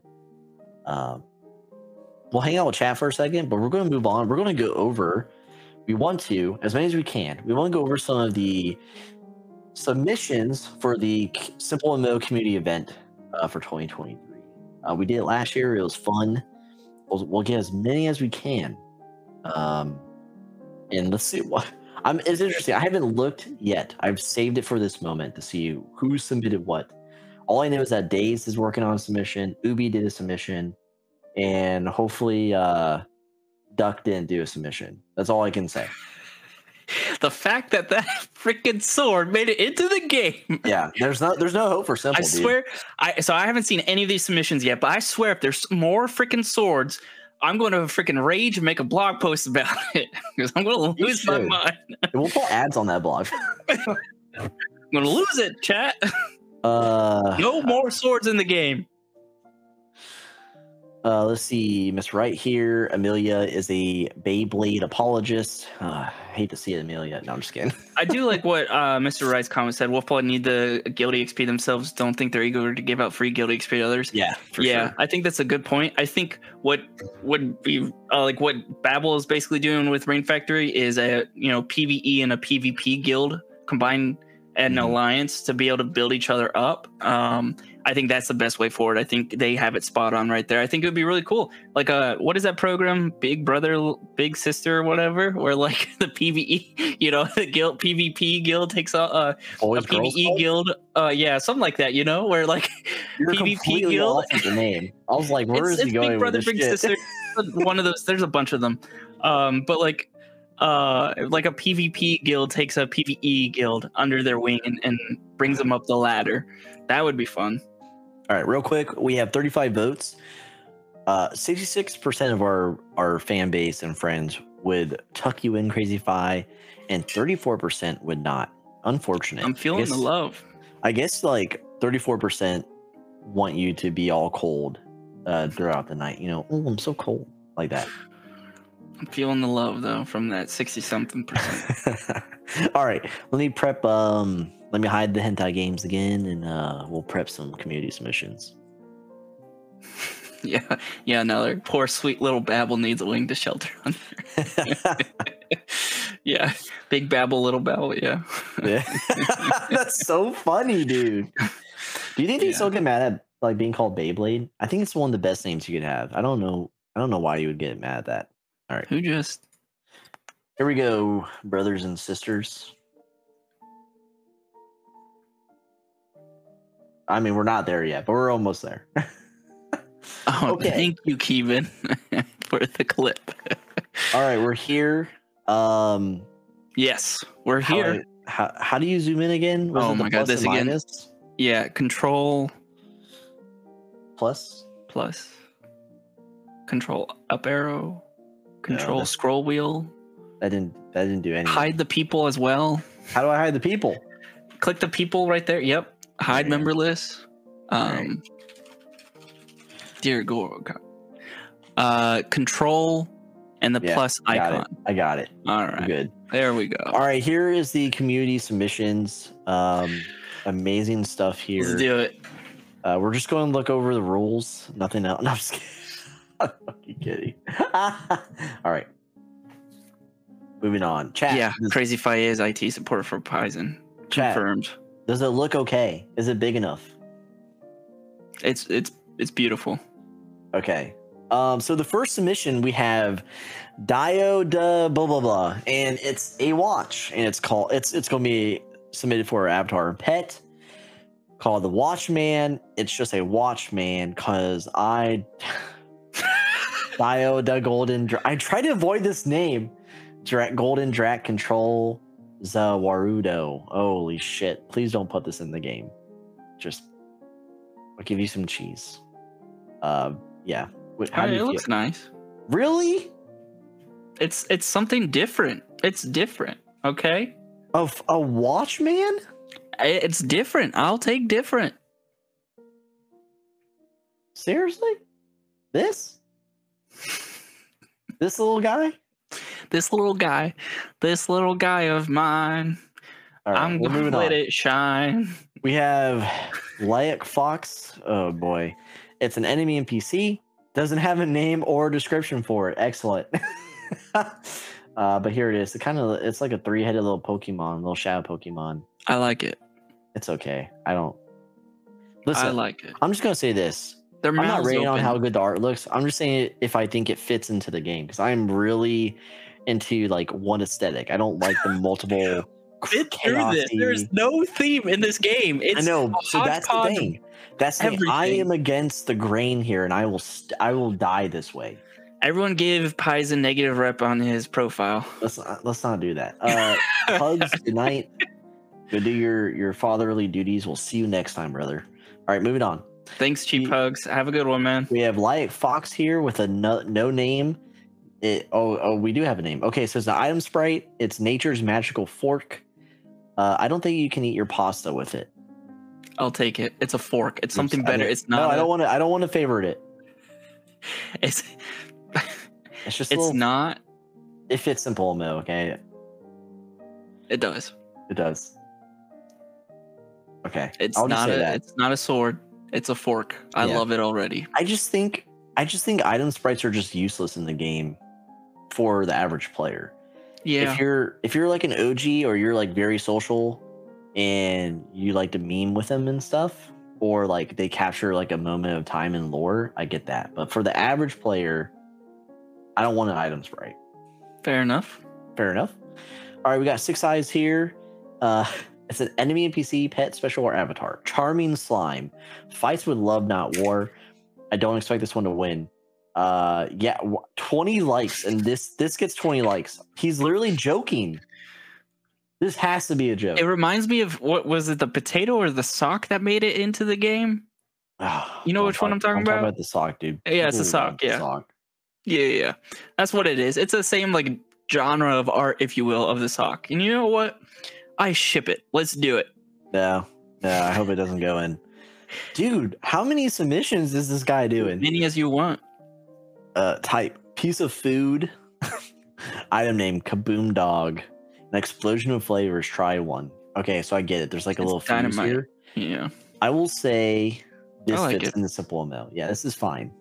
We'll hang out with chat for a second, but we're going to move on. We're going to go over. We want to, as many as we can. We want to go over some of the submissions for the Simple MMO community event for 2023. We did it last year. It was fun. We'll get as many as we can. And let's see what. It's interesting. I haven't looked yet. I've saved it for this moment to see who submitted what. All I know is that Daze is working on a submission. Ubi did a submission. And hopefully Duck didn't do a submission. That's all I can say. The fact that freaking sword made it into the game. Yeah, there's no hope for Simple. I swear, so I haven't seen any of these submissions yet, but I swear if there's more freaking swords, I'm going to freaking rage and make a blog post about it because I'm going to lose my mind. We'll put ads on that blog. I'm going to lose it, chat. No more swords in the game. Let's see, Miss Right here. Amelia is a Beyblade apologist. I hate to see it, Amelia. No, I'm just kidding. I do like what Mr. Wright's comment said. Wolfpaw need the guilty XP themselves. Don't think they're eager to give out free guilty XP to others. Yeah, sure. I think that's a good point. I think what would be like what Babel is basically doing with Rain Factory is a PvE and a PvP guild combined and an alliance to be able to build each other up. I think that's the best way forward. I think they have it spot on right there. I think it would be really cool. Like, what is that program? Big Brother, Big Sister, or whatever, where like the PvE, the guild PvP guild takes a PvE guild. Yeah, something like that. Where like You're PvP guild. Off the name. I was like, where is he going? Big Brother, with this Big shit? Sister. One of those. There's a bunch of them. But like a PvP guild takes a PvE guild under their wing and brings them up the ladder. That would be fun. All right, real quick, we have 35 votes. 66% of our fan base and friends would tuck you in, Crazy Fi, and 34% would not. Unfortunate. I'm feeling the love. I guess like 34% want you to be all cold throughout the night. Oh, I'm so cold, like that. I'm feeling the love though from that 60-something%. All right, let me prep. Let me hide the hentai games again, and we'll prep some community submissions. Yeah. No, poor sweet little Babel needs a wing to shelter under. Yeah, big Babel, little Babel. Yeah. That's so funny, dude. Do you think they still get mad at like being called Beyblade? I think it's one of the best names you could have. I don't know why you would get mad at that. All right. Here we go, brothers and sisters. I mean, we're not there yet, but we're almost there. Okay. Thank you, Kevin, for the clip. All right, we're here. Yes, we're here. How do you zoom in again? Oh my god, this again. Yeah, Control plus, Control up arrow, Control scroll wheel. That didn't do anything. Hide the people as well. How do I hide the people? Click the people right there. Yep. Hide member list. Dear God. Control and the plus icon. I got it. All right. Good. There we go. All right. Here is the community submissions. Amazing stuff here. Let's do it. We're just going to look over the rules. Nothing else. No, I'm just kidding. I'm fucking kidding. All right. Moving on. Chat. Yeah. Crazy Fi is IT support for Paizen. Chat. Confirmed. Does it look okay? Is it big enough? It's beautiful. Okay. So the first submission we have Diode blah blah blah, and it's a watch, and it's gonna be submitted for our avatar pet called the Watchman. It's just a Watchman because Diode Golden. I try to avoid this name. Golden Drat Control Zawarudo. Holy shit! Please don't put this in the game. I'll give you some cheese. Yeah. How do you feel? Looks nice. Really? It's something different. It's different. Okay. Of a Watchman? It's different. I'll take different. Seriously? This? This little guy. This little guy of mine. All right, I'm we're gonna moving let on. it shine. We have Layak Fox. Oh boy, it's an enemy NPC. Doesn't have a name or description for it. Excellent. But here it is. It's like a 3-headed little Pokemon, little shadow Pokemon. I like it. It's okay. I don't. Listen, I like it. I'm just gonna say this. Their I'm not mouths rating on open. how good the art looks. I'm just saying if I think it fits into the game because I'm really into like one aesthetic. I don't like the multiple. Fit through this. chaosy- There's no theme in this game. It's I know. a So that's the hodgepodge of thing. That's the thing. I everything. am against the grain here, and I will die this way. Everyone gave Pies a negative rep on his profile. Let's not do that. Hugs, good night. Go do your fatherly duties. We'll see you next time, brother. All right, moving on. Thanks, Cheap Hugs. Have a good one, man. We have Layak Fox here with a no name. We do have a name. Okay, so it's an item sprite. It's nature's magical fork. I don't think you can eat your pasta with it. I'll take it. It's a fork. It's something I better. don't- It's not. No, I don't want to favorite it. It's. It's just It's not. It fits simple Mo. Okay, It does. it does. Okay, It's I'll just not say a. that. It's not a sword. It's a fork. I Yeah. love it already. I just think item sprites are just useless in the game for the average player. Yeah. If you're like an OG or you're like very social and you like to meme with them and stuff, or like they capture like a moment of time in lore, I get that. But for the average player, I don't want an item sprite. Fair enough. Fair enough. All right, we got 6 eyes here. It's an enemy NPC, pet, special, or avatar. Charming slime. Fights with love, not war. I don't expect this one to win. 20 likes, and this gets 20 likes. He's literally joking. This has to be a joke. It reminds me of what was it? The potato or the sock that made it into the game? You know which one I'm talking about? About the sock, dude. Yeah, it's a People sock, love the yeah. sock. Yeah. That's what it is. It's the same like genre of art, if you will, of the sock. And you know what? I ship it. Let's do it. No, I hope it doesn't go in. Dude, how many submissions is this guy doing? Many as you want. Type piece of food. Item name Kaboom Dog. An explosion of flavors. Try one. Okay, so I get it. There's like a It's little fuse dynamite. here. Yeah. I will say this I like fits it. in the simple ML. Yeah, this is fine.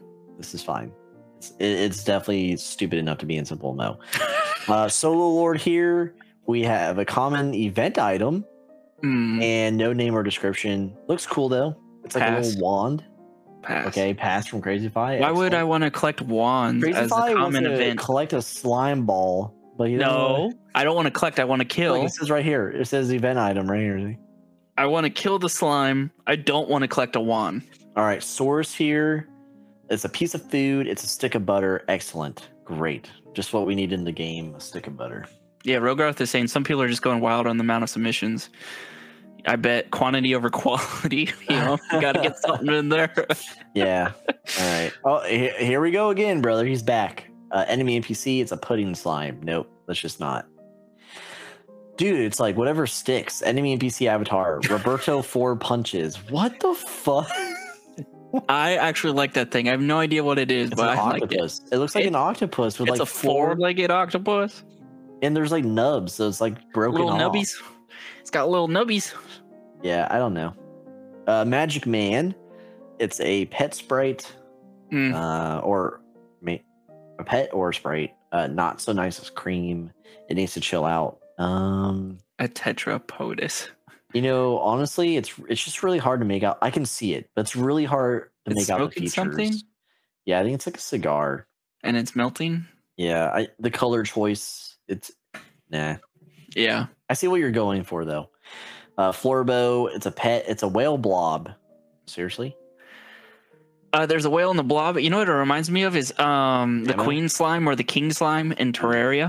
It's definitely stupid enough to be in simple ML. Solo Lord here. We have a common event item and no name or description. Looks cool though. It's like a Pass. little wand. Pass. Okay, pass from Crazy Fi. Why would I want to collect wands as a common event? Collect a slime ball, but he doesn't No, I don't want to collect. I want to kill. Look, it says right here. It says event item right here. I want to kill the slime. I don't want to collect a wand. All right, source here. It's a piece of food. It's a stick of butter. Excellent. Great. Just what we need in the game, a stick of butter. Yeah, Rogarth is saying some people are just going wild on the amount of submissions. I bet quantity over quality. You know, got to get something in there. Yeah. All right. Oh, here we go again, brother. He's back. Enemy NPC. It's a pudding slime. Nope. Let's just not. Dude, it's like whatever sticks. Enemy NPC avatar. Roberto 4 punches. What the fuck? I actually like that thing. I have no idea what it is, It's but an I like it. octopus. It looks like an octopus with It's like a four-legged octopus. and there's like nubs, so it's like broken Little off. nubbies. It's got little nubbies. Yeah, I don't know. Magic Man. It's a pet sprite, or a pet or a sprite. Not so nice as cream. It needs to chill out. A tetrapodus. You know, honestly, it's just really hard to make out. I can see it, but it's really hard to It's make out the smoking features. something? Yeah, I think it's like a cigar. And it's melting. Yeah, the color choice. It's nah. Yeah. I see what you're going for though. Florbo, it's a pet. It's a whale blob. Seriously? There's a whale in the blob. You know what it reminds me of is the Ammo? queen slime or the king slime in Terraria.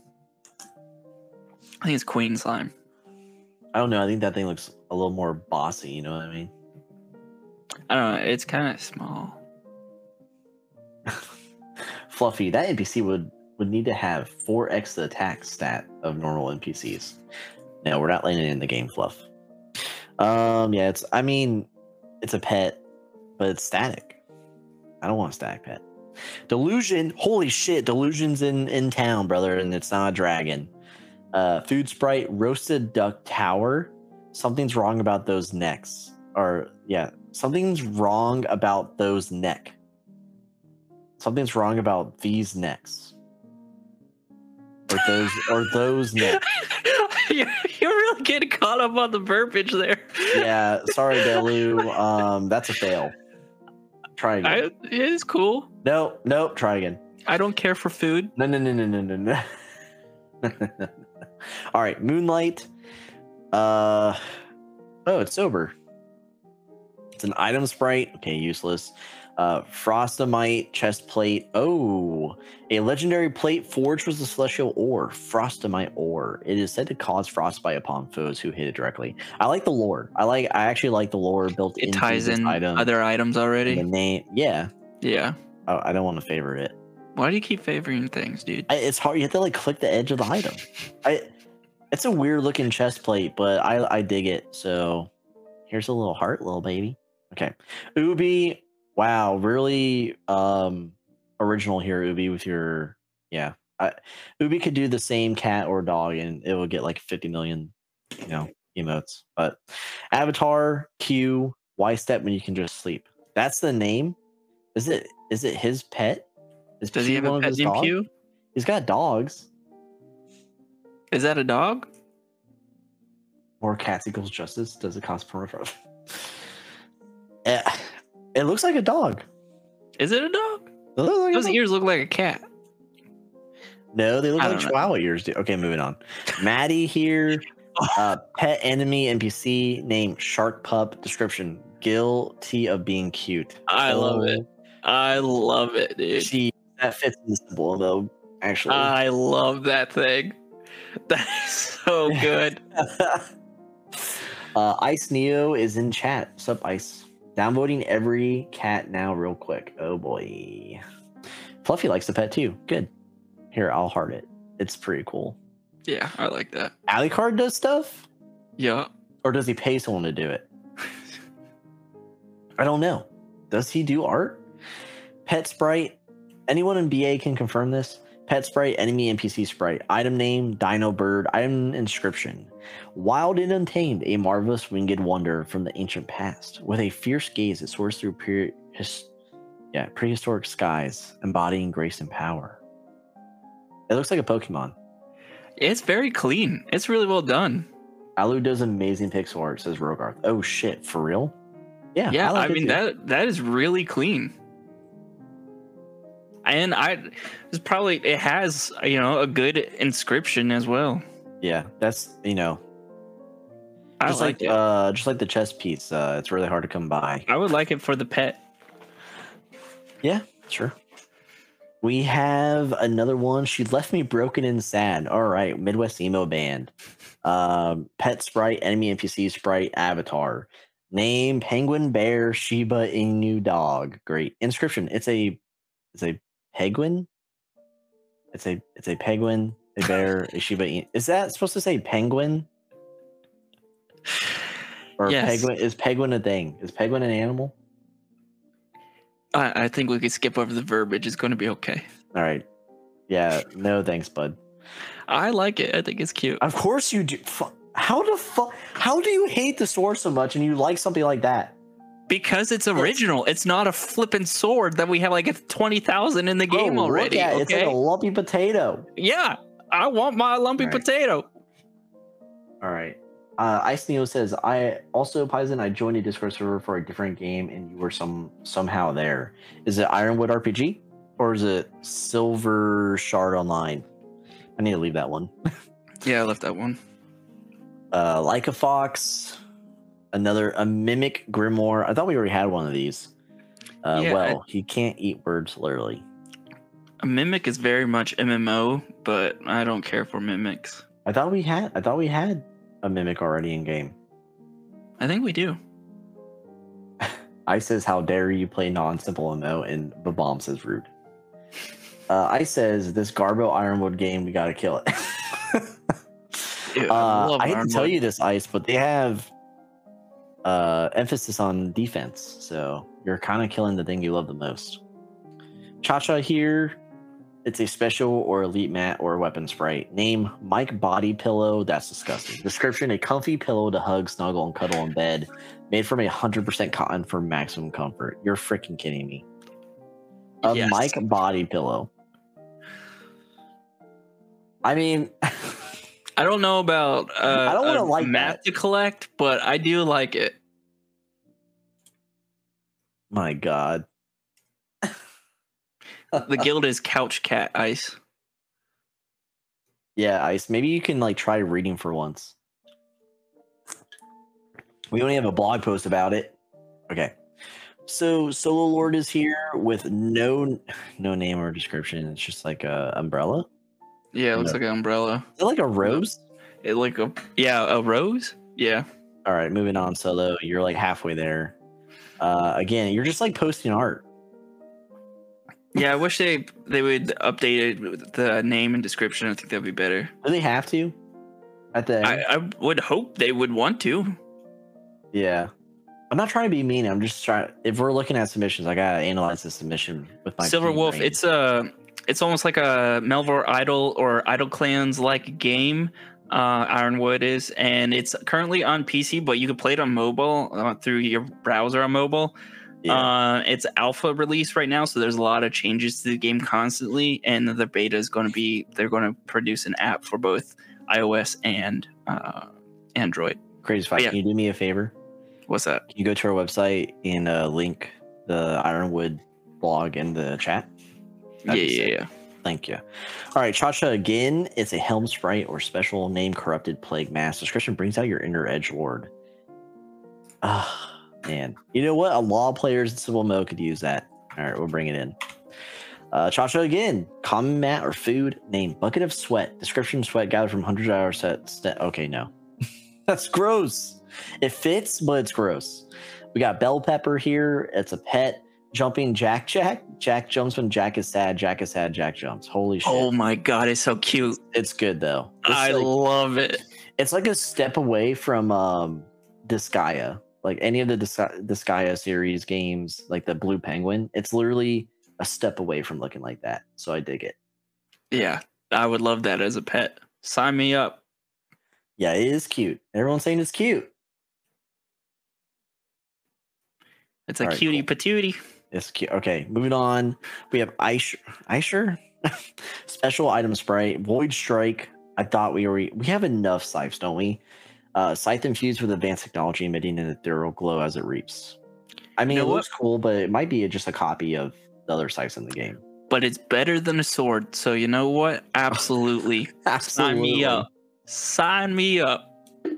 I think it's queen slime. I don't know. I think that thing looks a little more bossy. You know what I mean? I don't know. It's kind of small. Fluffy. That NPC would need to have 4x the attack stat of normal NPCs. No, we're not letting it in the game, Fluff. Yeah, it's a pet, but it's static. I don't want a static pet. Delusion. Holy shit. Delusion's in town, brother, and it's not a dragon. Food Sprite, Roasted Duck Tower. Something's wrong about those necks. Or, yeah, something's wrong about those neck. Something's wrong about these necks. Or those necks. You're really getting caught up on the verbiage there. Yeah, sorry, Delu. That's a fail. Try again. It is cool. Nope, try again. I don't care for food. No. All right, Moonlight. Oh, it's sober. It's an item sprite. Okay, useless. Frostamite chest plate. Oh, a legendary plate forged with the celestial ore, Frostamite ore. It is said to cause frostbite upon foes who hit it directly. I like the lore. I actually like the lore built into It ties this in item. other items already. The name, yeah. Yeah. Oh, I don't want to favorite it. Why do you keep favoring things, dude? It's hard. You have to like click the edge of the item. It's a weird looking chest plate, but I dig it. So here's a little heart, little baby. Okay, Ubi. Wow, really original here, Ubi, with your Ubi could do the same cat or dog and it would get like 50 million, emotes. But Avatar Q, why step when you can just sleep? That's the name. Is it his pet? Does he have a pet named Q? He's got dogs. Is that a dog? More cats equals justice. Does it cost permafrost? It looks like a dog. Is it a dog? Like Those ears look like a cat. No, they look like Chihuahua ears. Dude. Okay, moving on. Maddie here. Pet enemy NPC name Shark Pup. Description: guilty of being cute. I love it. I love it, dude. That fits in the symbol though. Actually, I love that thing. That is so good. Ice Neo is in chat. What's up, Ice? Downvoting every cat now, real quick. Oh boy. Fluffy likes the pet too. Good. Here, I'll heart it. It's pretty cool. Yeah, I like that. Alucard does stuff? Yeah. Or does he pay someone to do it? I don't know. Does he do art? Pet Sprite. Anyone in BA can confirm this? Pet Sprite, enemy NPC sprite. Item name, Dino Bird. Item inscription. Wild and untamed, a marvelous winged wonder from the ancient past. With a fierce gaze, it soars through prehistoric skies, embodying grace and power. It looks like a Pokemon. It's very clean. It's really well done. Alu does amazing pixel art, says Rogarth. Oh shit, for real? Yeah. Yeah, I mean that is really clean. And it has, a good inscription as well. Yeah, that's, I like it. Just like the chest piece, it's really hard to come by. I would like it for the pet. Yeah, sure. We have another one. She left me broken and sad. All right, Midwest Emo Band. Pet Sprite, enemy NPC Sprite, Avatar. Name, Penguin, Bear, Shiba Inu Dog. Great. Inscription, it's a penguin. It's a penguin, a bear, a Shiba Inu. Is that supposed to say penguin? Or yes. penguin? Is penguin a thing? Is penguin an animal? I think we could skip over the verbiage. It's going to be okay. All right. Yeah. No thanks, bud. I like it. I think it's cute. Of course you do. How do you hate the sword so much and you like something like that? Because it's original. It's not a flippin' sword that we have like 20,000 in the game already. Okay? It's like a lumpy potato. Yeah, I want my lumpy potato. All right. Ice Neo says, I also, Paizen, I joined a Discord server for a different game and you were somehow there. Is it Ironwood RPG or is it Silver Shard Online? I need to leave that one. Yeah, I left that one. Like a Fox, a Mimic Grimoire. I thought we already had one of these. He can't eat words literally. A Mimic is very much MMO, but I don't care for Mimics. I thought we had a Mimic already in game. I think we do. I says, how dare you play non-simple MMO, and the bomb says rude. I says, this Garbo Ironwood game, we gotta kill it. Dude, I hate to tell you this, Ice, but they have emphasis on defense, so you're kind of killing the thing you love the most. Cha-Cha here. It's a special or elite mat or weapon sprite. Name Mike Body Pillow. That's disgusting. Description: a comfy pillow to hug, snuggle, and cuddle in bed. Made from 100% cotton for maximum comfort. You're freaking kidding me. A Yes. Mike Body Pillow. I mean, I don't know about I don't want to like mat that. to collect, but I do like it. My God. The guild is Couch Cat Ice. Yeah, Ice. Maybe you can like try reading for once. We only have a blog post about it. Okay. So Solo Lord is here with no name or description. It's just like a umbrella. Yeah, it looks like an umbrella. Is it like a rose? It like a rose. Yeah. All right, moving on. Solo, you're like halfway there. Again, you're just like posting art. Yeah, I wish they would update the name and description. I think that'd be better. Do they have to? At the end? I would hope they would want to. Yeah. I'm not trying to be mean. I'm just trying. If we're looking at submissions, I gotta analyze the submission with my Silver Wolf. brain. It's almost like a Melvor Idol or Idle Clans like game. Ironwood is, and it's currently on PC, but you can play it on mobile through your browser on mobile. Yeah. It's alpha release right now, so there's a lot of changes to the game constantly, and the beta is going to be they're going to produce an app for both iOS and Android. Crazy Fight. Yeah. Can you do me a favor? What's that? Can you go to our website and link the Ironwood blog in the chat? That'd be sick. Yeah. Thank you. All right, Cha-Cha again. It's a Helm Sprite or special name Corrupted Plague Mass. Description: brings out your inner edge lord. Ah, man. You know what? A lot of players in Civil Mode could use that. All right, we'll bring it in. Cha-Cha again. Common mat or food. Name Bucket of Sweat. Description: sweat gathered from hundreds of hours set. Okay, no. That's gross. It fits, but it's gross. We got Bell Pepper here. It's a pet. Jumping Jack. Jack jumps when Jack is sad. Jack is sad. Jack jumps. Holy shit. Oh my god, it's so cute. It's good though. It's I like, love it. it's like a step away from Disgaea. Like any of the Disgaea series games, like the Blue Penguin. It's literally a step away from looking like that. So I dig it. Yeah, I would love that as a pet. Sign me up. Yeah, it is cute. Everyone's saying it's cute. It's a All right, cutie cool. patootie. It's cute. Okay, moving on. We have Aisher. Special item sprite. Void Strike. I thought we have enough scythes, don't we? Scythe infused with advanced technology, emitting an ethereal glow as it reaps. I mean, You know it looks cool, but it might be just a copy of the other scythes in the game. But it's better than a sword. So you know what? Absolutely. Sign me up. Sign me up.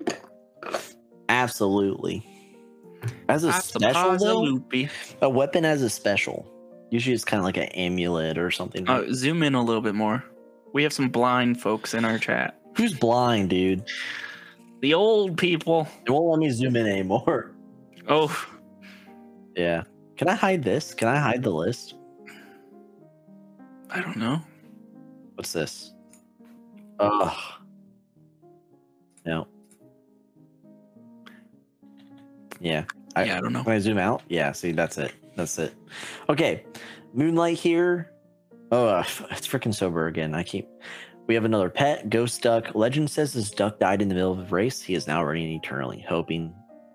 Absolutely. As a special, though, a weapon as a special. Usually it's kind of like an amulet or something. Zoom in a little bit more. We have some blind folks in our chat. Who's blind, dude? The old people. It won't let me zoom in anymore. Oh. Yeah. Can I hide this? Can I hide the list? I don't know. What's this? Ugh. No. Yeah. I don't know. Can I zoom out? Yeah, see, that's it. That's it. Okay. Moonlight here. Oh, it's freaking sober again. We have another pet, Ghost Duck. Legend says this duck died in the middle of a race. He is now running eternally, hoping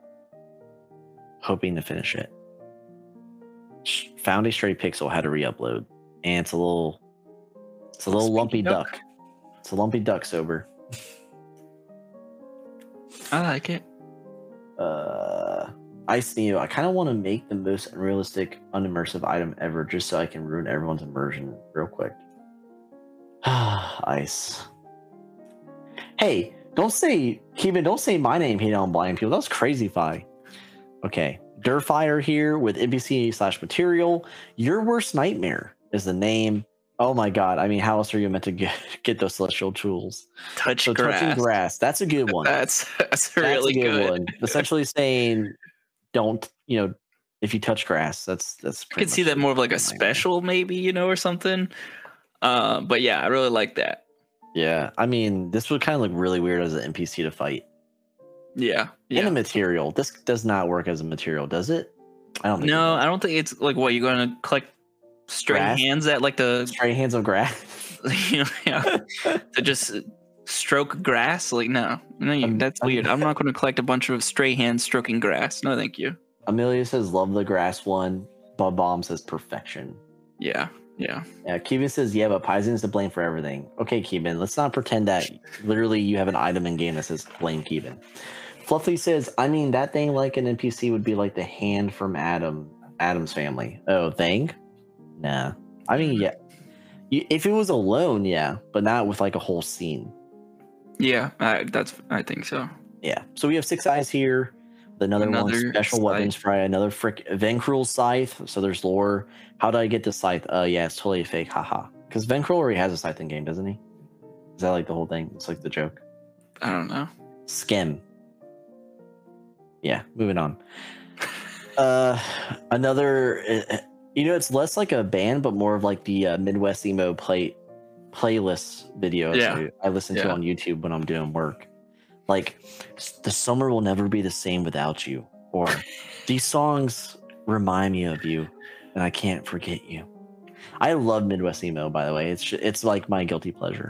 to finish it. Found a stray pixel, had to re-upload. And it's a little lumpy duck. It's a lumpy duck, sober. I like it. Ice Neo. I kind of want to make the most unrealistic, unimmersive item ever, just so I can ruin everyone's immersion real quick. Ice. Hey, don't say my name here on blind people. That's crazy fi. Okay. Durfire here with NPC/material. Your worst nightmare is the name. Oh my god. I mean, how else are you meant to get those celestial tools? Touching grass. That's a good one. That's really a good good one. Essentially saying, don't, if you touch grass, that's. I could see that more of like a special, maybe, or something. But yeah, I really like that. Yeah, I mean, this would kind of look really weird as an NPC to fight. Yeah. And a material. This does not work as a material, does it? I don't think. No, I don't think it's like what you're going to collect straight Grass? hands at like the Straight hands of grass. to just stroke grass. Like no, that's weird. I'm not going to collect a bunch of stray hands stroking grass. No, thank you. Amelia says love the grass one. Bob Bomb says perfection. Yeah. Yeah, Keeban says, yeah, but Paizen's to blame for everything. Okay, Keeban, let's not pretend that literally you have an item in game that says blame Keeban. Fluffy says, I mean, that thing like an NPC would be like the hand from Adam's family. Oh, thing? Nah. I mean, yeah. If it was alone, yeah, but not with like a whole scene. Yeah, I think so. Yeah. So we have 6 eyes here. Another one, special scythe. weapons fry, another Vencruel scythe. So there's lore. How did I get the scythe? Yeah, it's totally fake. Haha. Because Vencruel already has a scythe in game, doesn't he? Is that like the whole thing? It's like the joke. I don't know. Skim. Yeah, moving on. Another, it's less like a band, but more of like the Midwest emo playlist videos I listen to on YouTube when I'm doing work. Like, the summer will never be the same without you. Or, these songs remind me of you, and I can't forget you. I love Midwest emo, by the way. It's like my guilty pleasure.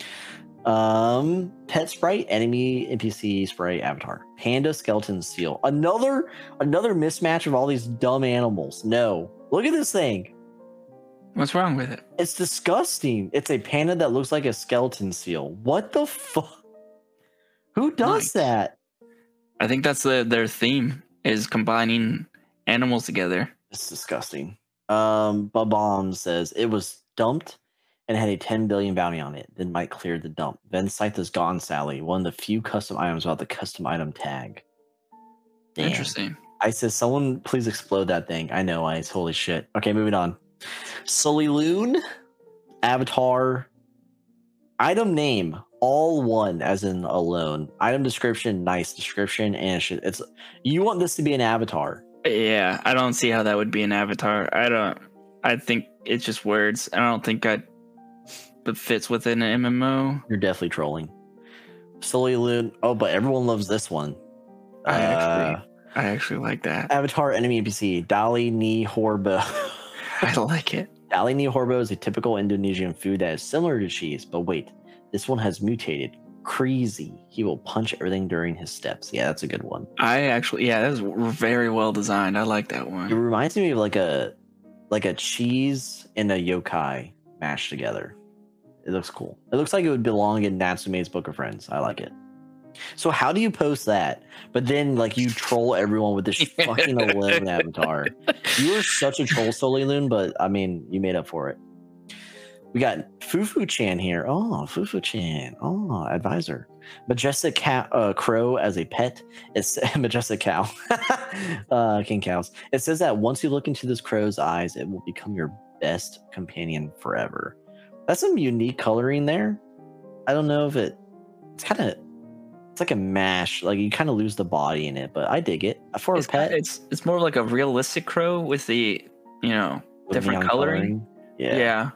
Pet sprite, enemy, NPC sprite, avatar. Panda, skeleton, seal. Another mismatch of all these dumb animals. No. Look at this thing. What's wrong with it? It's disgusting. It's a panda that looks like a skeleton seal. What the fuck? Who does that? I think that's their theme is combining animals together. It's disgusting. Babam says it was dumped and had a 10 billion bounty on it. Then Mike cleared the dump. Then Scythe is gone, Sally. One of the few custom items without the custom item tag. Damn. Interesting. I said, someone please explode that thing. I know, Ice. Holy shit. Okay, moving on. Soliloon, avatar, item name. All one, as in alone. Item description, nice description, and shit. It's you want this to be an avatar. Yeah, I don't see how that would be an avatar. I think it's just words. I don't think that fits within an MMO. You're definitely trolling. Soliloon. Oh, but everyone loves this one. I actually like that. Avatar enemy NPC, Dali Ni Horbo. I like it. Dali Ni Horbo is a typical Indonesian food that is similar to cheese, but wait. This one has mutated. Crazy. He will punch everything during his steps. Yeah, that's a good one. That was very well designed. I like that one. It reminds me of like a cheese and a yokai mashed together. It looks cool. It looks like it would belong in Natsume's Book of Friends. I like it. So how do you post that? But then like you troll everyone with this fucking alone avatar. You are such a troll, Soliloon, but I mean, you made up for it. We got Fufu-chan here. Oh, Fufu-chan. Oh, advisor. Majestic crow as a pet. It's majestic cow. King cows. It says that once you look into this crow's eyes, it will become your best companion forever. That's some unique coloring there. I don't know if it's like a mash. Like you kind of lose the body in it, but I dig it. For a pet, it's more like a realistic crow with the different coloring. Yeah.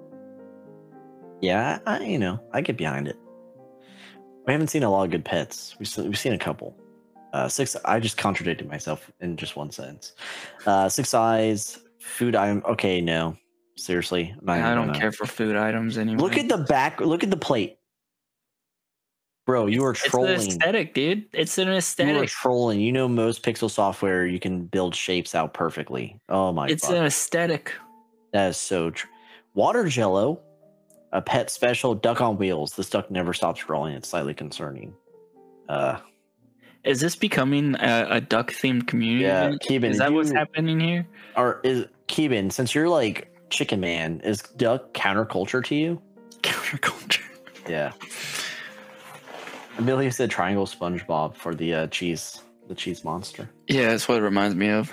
Yeah, I get behind it. We haven't seen a lot of good pets. We've seen a couple. 6. I just contradicted myself in just one sentence. 6 eyes, food item. Okay, no, seriously, I don't care for food items anymore. Look at the back. Look at the plate, bro. You are trolling. It's an aesthetic, dude. It's an aesthetic. You are trolling. You know, most pixel software, you can build shapes out perfectly. Oh my god, it's an aesthetic. That is so true. Water Jello. A pet special, duck on wheels. This duck never stops rolling. It's slightly concerning. Is this becoming a duck themed community? Yeah, Keeban, is that what's happening here? Or is Keeban, since you're like Chicken Man, is duck counterculture to you? Counterculture. Yeah. Amelia said triangle SpongeBob for the cheese monster. Yeah, that's what it reminds me of.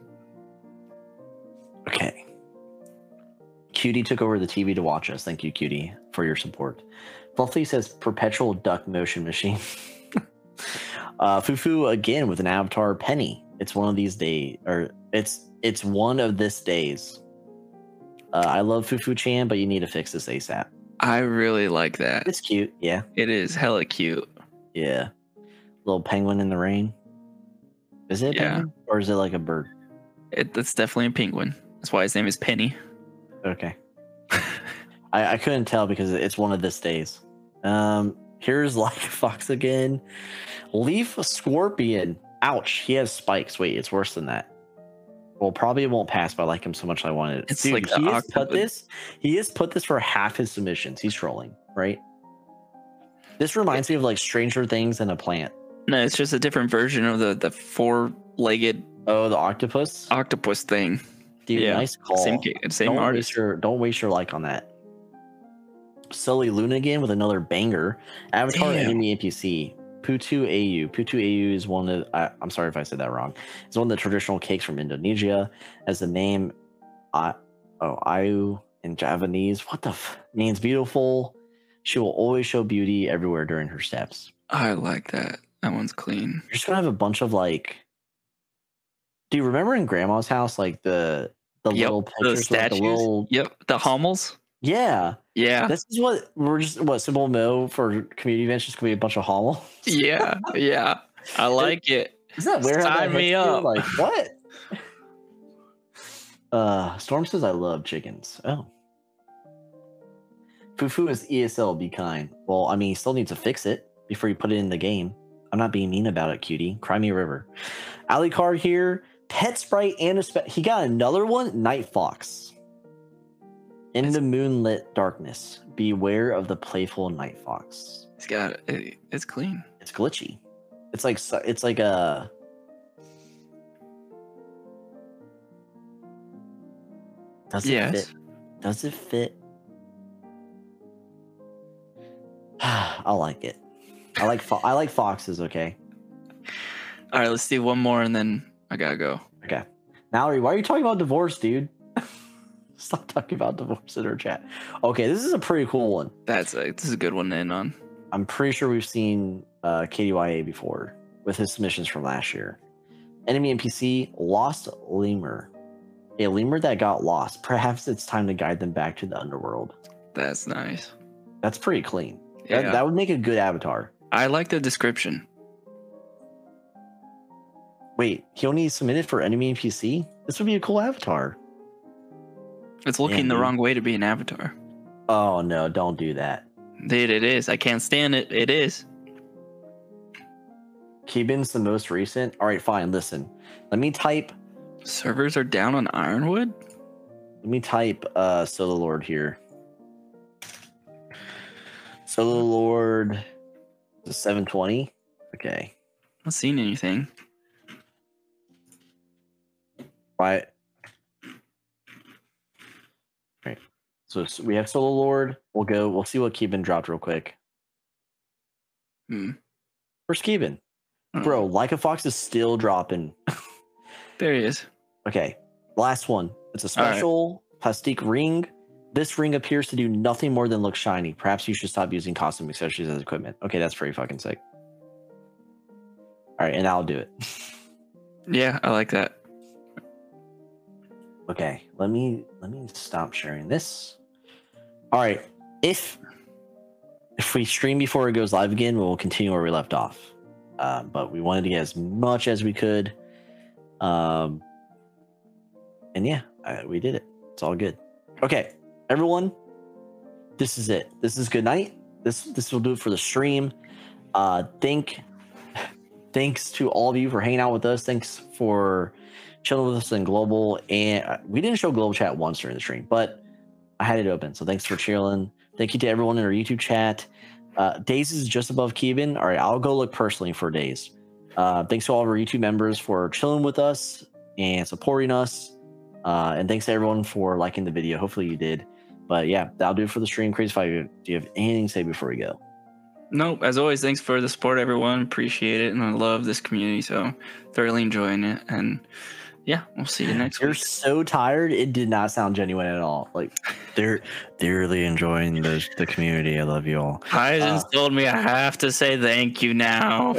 Okay. Cutie took over the TV to watch us. Thank you, Cutie, for your support. Fluffy says perpetual duck motion machine. Fufu again with an avatar Penny. It's one of these days, or it's one of this days. I love Fufu-chan, but you need to fix this ASAP. I really like that. It's cute, yeah. It is hella cute. Yeah. Little penguin in the rain. Is it a penguin? Or is it like a bird? It's definitely a penguin. That's why his name is Penny. Okay. I couldn't tell because it's one of this days. Here's Like Fox again. Leaf Scorpion. Ouch. He has spikes. Wait, it's worse than that. Well, probably it won't pass, but I like him so much I wanted it. It's Dude, like the he has put octopus. this. He has put this for half his submissions. He's trolling, right? This reminds me of like Stranger Things and a plant. No, it's just a different version of the four-legged Oh, the octopus. octopus thing. Dude, Yeah. nice call. Same artist. Don't waste your like on that. Sully Luna again with another banger. Avatar Damn. enemy NPC. Putu Ayu. Putu Ayu is one of. I'm sorry if I said that wrong. It's one of the traditional cakes from Indonesia. As the name, Ayu in Javanese. What the means beautiful. She will always show beauty everywhere during her steps. I like that. That one's clean. You're just gonna have a bunch of like. Do you remember in Grandma's house like the little The pictures, statues. like the little the hummels. yeah. Yeah. This is what Simple Mo for community events just gonna be a bunch of homo. Yeah. Yeah. I like it. Is that weird? how that Sign me hits you? up. Like what? Storm says I love chickens. Oh. Fufu is ESL, be kind. Well, I mean, you still need to fix it before you put it in the game. I'm not being mean about it, cutie. Cry me a river. Alucard here. Pet Sprite and he got another one. Night Fox. In the moonlit darkness, beware of the playful Night Fox. It's got it. It's clean. It's glitchy. It's like a. Does it fit? Does it fit? I like it. I like foxes. Okay. All right, let's do one more and then I gotta go. Okay. Mallory, why are you talking about divorce, dude? Stop talking about divorce in our chat. Okay, this is a pretty cool one. This is a good one to end on. I'm pretty sure we've seen KDYA before with his submissions from last year. Enemy NPC, Lost Lemur. A lemur that got lost. Perhaps it's time to guide them back to the underworld. That's nice. That's pretty clean. Yeah. That would make a good avatar. I like the description. Wait, he only submitted for enemy NPC? This would be a cool avatar. It's looking the wrong way to be an avatar. Oh no, don't do that. Dude, it is. I can't stand it. It is. Keybin's the most recent. All right, fine. Listen, let me type. Servers are down on Ironwood? Let me type Solo Lord here. Solo Lord is 720. Okay. Not seeing anything. Right. Right. So we have Solo Lord. We'll see what Keybin dropped real quick. Where's Keybin? Bro, Like a Fox is still dropping. There he is. Okay. Last one. It's a special plastique ring. This ring appears to do nothing more than look shiny. Perhaps you should stop using costume accessories as equipment. Okay, that's pretty fucking sick. All right, and I'll do it. Yeah, I like that. Okay, let me stop sharing this. All right, if we stream before it goes live again, we'll continue where we left off. But we wanted to get as much as we could. And yeah, we did it. It's all good. Okay, everyone, this is it. This is good night. This will do it for the stream. Thanks to all of you for hanging out with us. Thanks for chilling with us in global. And we didn't show global chat once during the stream, but I had it open. So thanks for chilling. Thank you to everyone in our YouTube chat. Days is just above Keybin. All right, I'll go look personally for Days. Thanks to all of our YouTube members for chilling with us and supporting us. And thanks to everyone for liking the video. Hopefully you did. But yeah, that'll do it for the stream. Crazy Fire, do you have anything to say before we go? Nope. As always, thanks for the support, everyone. Appreciate it. And I love this community. So thoroughly enjoying it. And yeah, we'll see you next You're week. so tired. It did not sound genuine at all. Like they're really enjoying the community. I love you all. Kaizen's told me I have to say thank you now.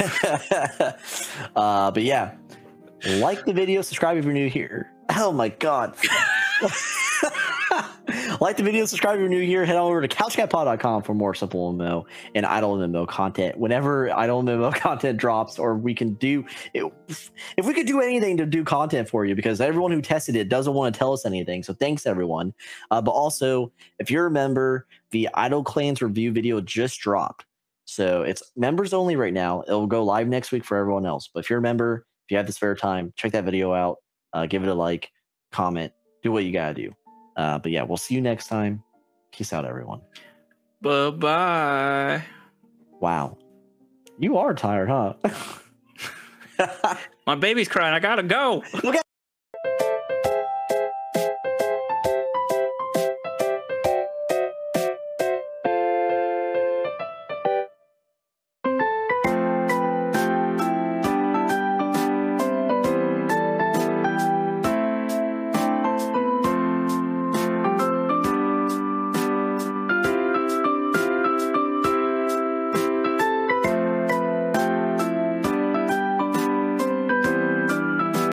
But yeah, like the video, subscribe if you're new here. Oh my god. Like the video, subscribe if you're new here. Head on over to couchcatpod.com for more simple MMO and idle MMO content. Whenever idle MMO content drops, or we can do if we could do anything to do content for you, because everyone who tested it doesn't want to tell us anything. So thanks everyone. But also, if you're a member, the Idle Clans review video just dropped. So it's members only right now. It'll go live next week for everyone else. But if you're a member, if you have the spare time, check that video out. Give it a like, comment, do what you gotta do. But yeah, we'll see you next time. Peace out, everyone. Bye-bye. Wow. You are tired, huh? My baby's crying. I gotta go. Okay.